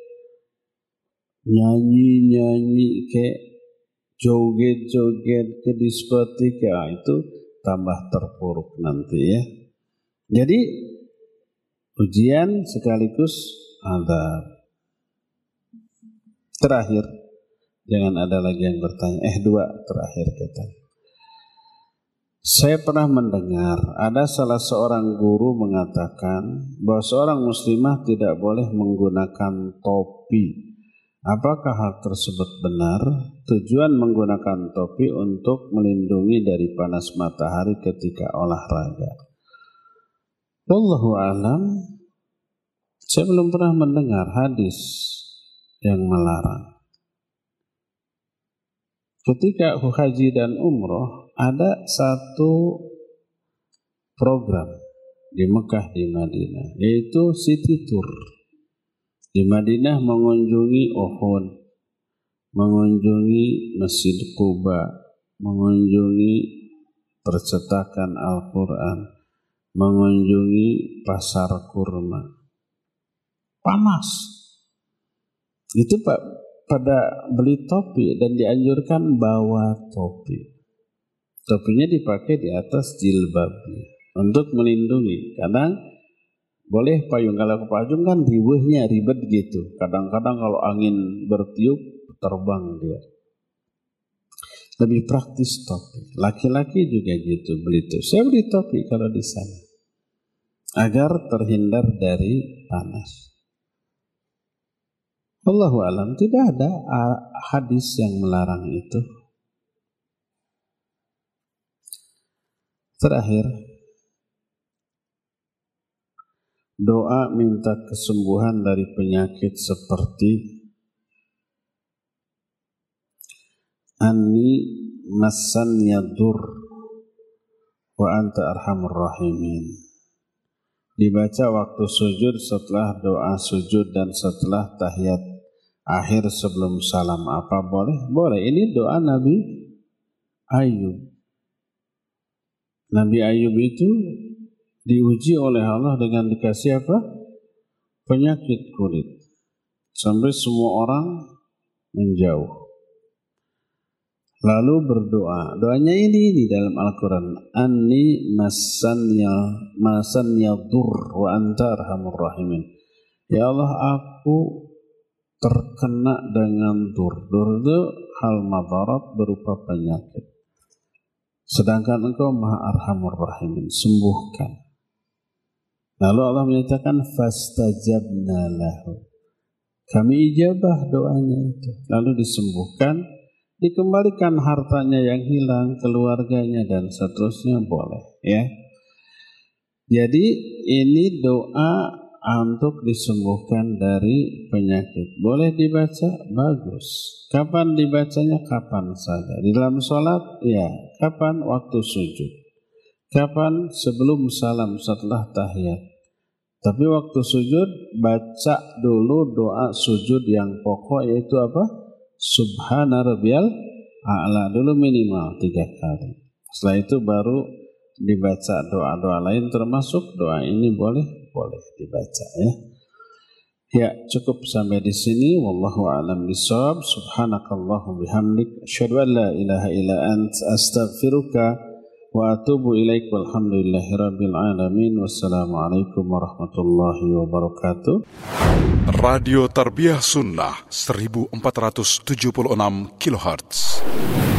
nyanyi-nyanyi kayak joget-joget ke diskotik, ya itu tambah terpuruk nanti ya. Jadi ujian sekaligus azab. Terakhir, jangan ada lagi yang bertanya. 2 terakhir katanya. Saya pernah mendengar ada salah seorang guru mengatakan bahwa seorang muslimah tidak boleh menggunakan topi. Apakah hal tersebut benar? Tujuan menggunakan topi untuk melindungi dari panas matahari ketika olahraga. Wallahu a'lam, saya belum pernah mendengar hadis yang melarang. Ketika haji dan umroh, ada satu program di Mekah, di Madinah, yaitu city tour. Di Madinah mengunjungi Uhud, mengunjungi Masjid Quba, mengunjungi percetakan Al-Quran, mengunjungi pasar kurma. Panas. Itu pada beli topi dan dianjurkan bawa topi. Topinya dipakai di atas jilbabnya untuk melindungi. Kadang boleh payung, kalau payung kan ribet gitu. Kadang-kadang kalau angin bertiup terbang dia. Lebih praktis topi. Laki-laki juga gitu beli topi. Saya beli topi kalau di sana agar terhindar dari panas. Wallahu a'lam, tidak ada hadis yang melarang itu. Terakhir, doa minta kesembuhan dari penyakit seperti anni massan yadur wa anta arhamur rahimin. Dibaca waktu sujud, setelah doa sujud, dan setelah tahiyat akhir sebelum salam. Apa boleh? Boleh. Ini doa Nabi Ayub. Nabi Ayub itu diuji oleh Allah dengan dikasih apa? Penyakit kulit. Sampai semua orang menjauh. Lalu berdoa. Doanya ini dalam Al-Quran. Anni masanya dur wa anta arhamur rahimin. Ya Allah, aku terkena dengan dur. Dur itu hal madarat berupa penyakit. Sedangkan engkau maha arhamur rahimin. Sembuhkan. Lalu Allah menyatakan fastajabna lahu. Kami ijabah doanya itu. Lalu disembuhkan. Dikembalikan hartanya yang hilang, keluarganya, dan seterusnya, boleh ya. Jadi ini doa untuk disembuhkan dari penyakit. Boleh dibaca? Bagus. Kapan dibacanya? Kapan saja. Di dalam sholat? Ya. Kapan? Waktu sujud. Kapan? Sebelum salam, setelah tahiyat. Tapi waktu sujud, baca dulu doa sujud yang pokok, yaitu apa? Subhana rabbiyal a'la dulu minimal 3 kali. Setelah itu baru dibaca doa-doa lain, termasuk doa ini boleh dibaca ya. Ya, cukup sampai di sini. Wallahu a'lam bishawab. Subhanakallahumma bihamdik asyhadu an la ilaha illa anta astaghfiruka wa atubu ilaik. Walhamdulillahirabbil alamin. Wassalamualaikum warahmatullahi wabarakatuh. Radio Tarbiyah Sunnah 1476 kHz.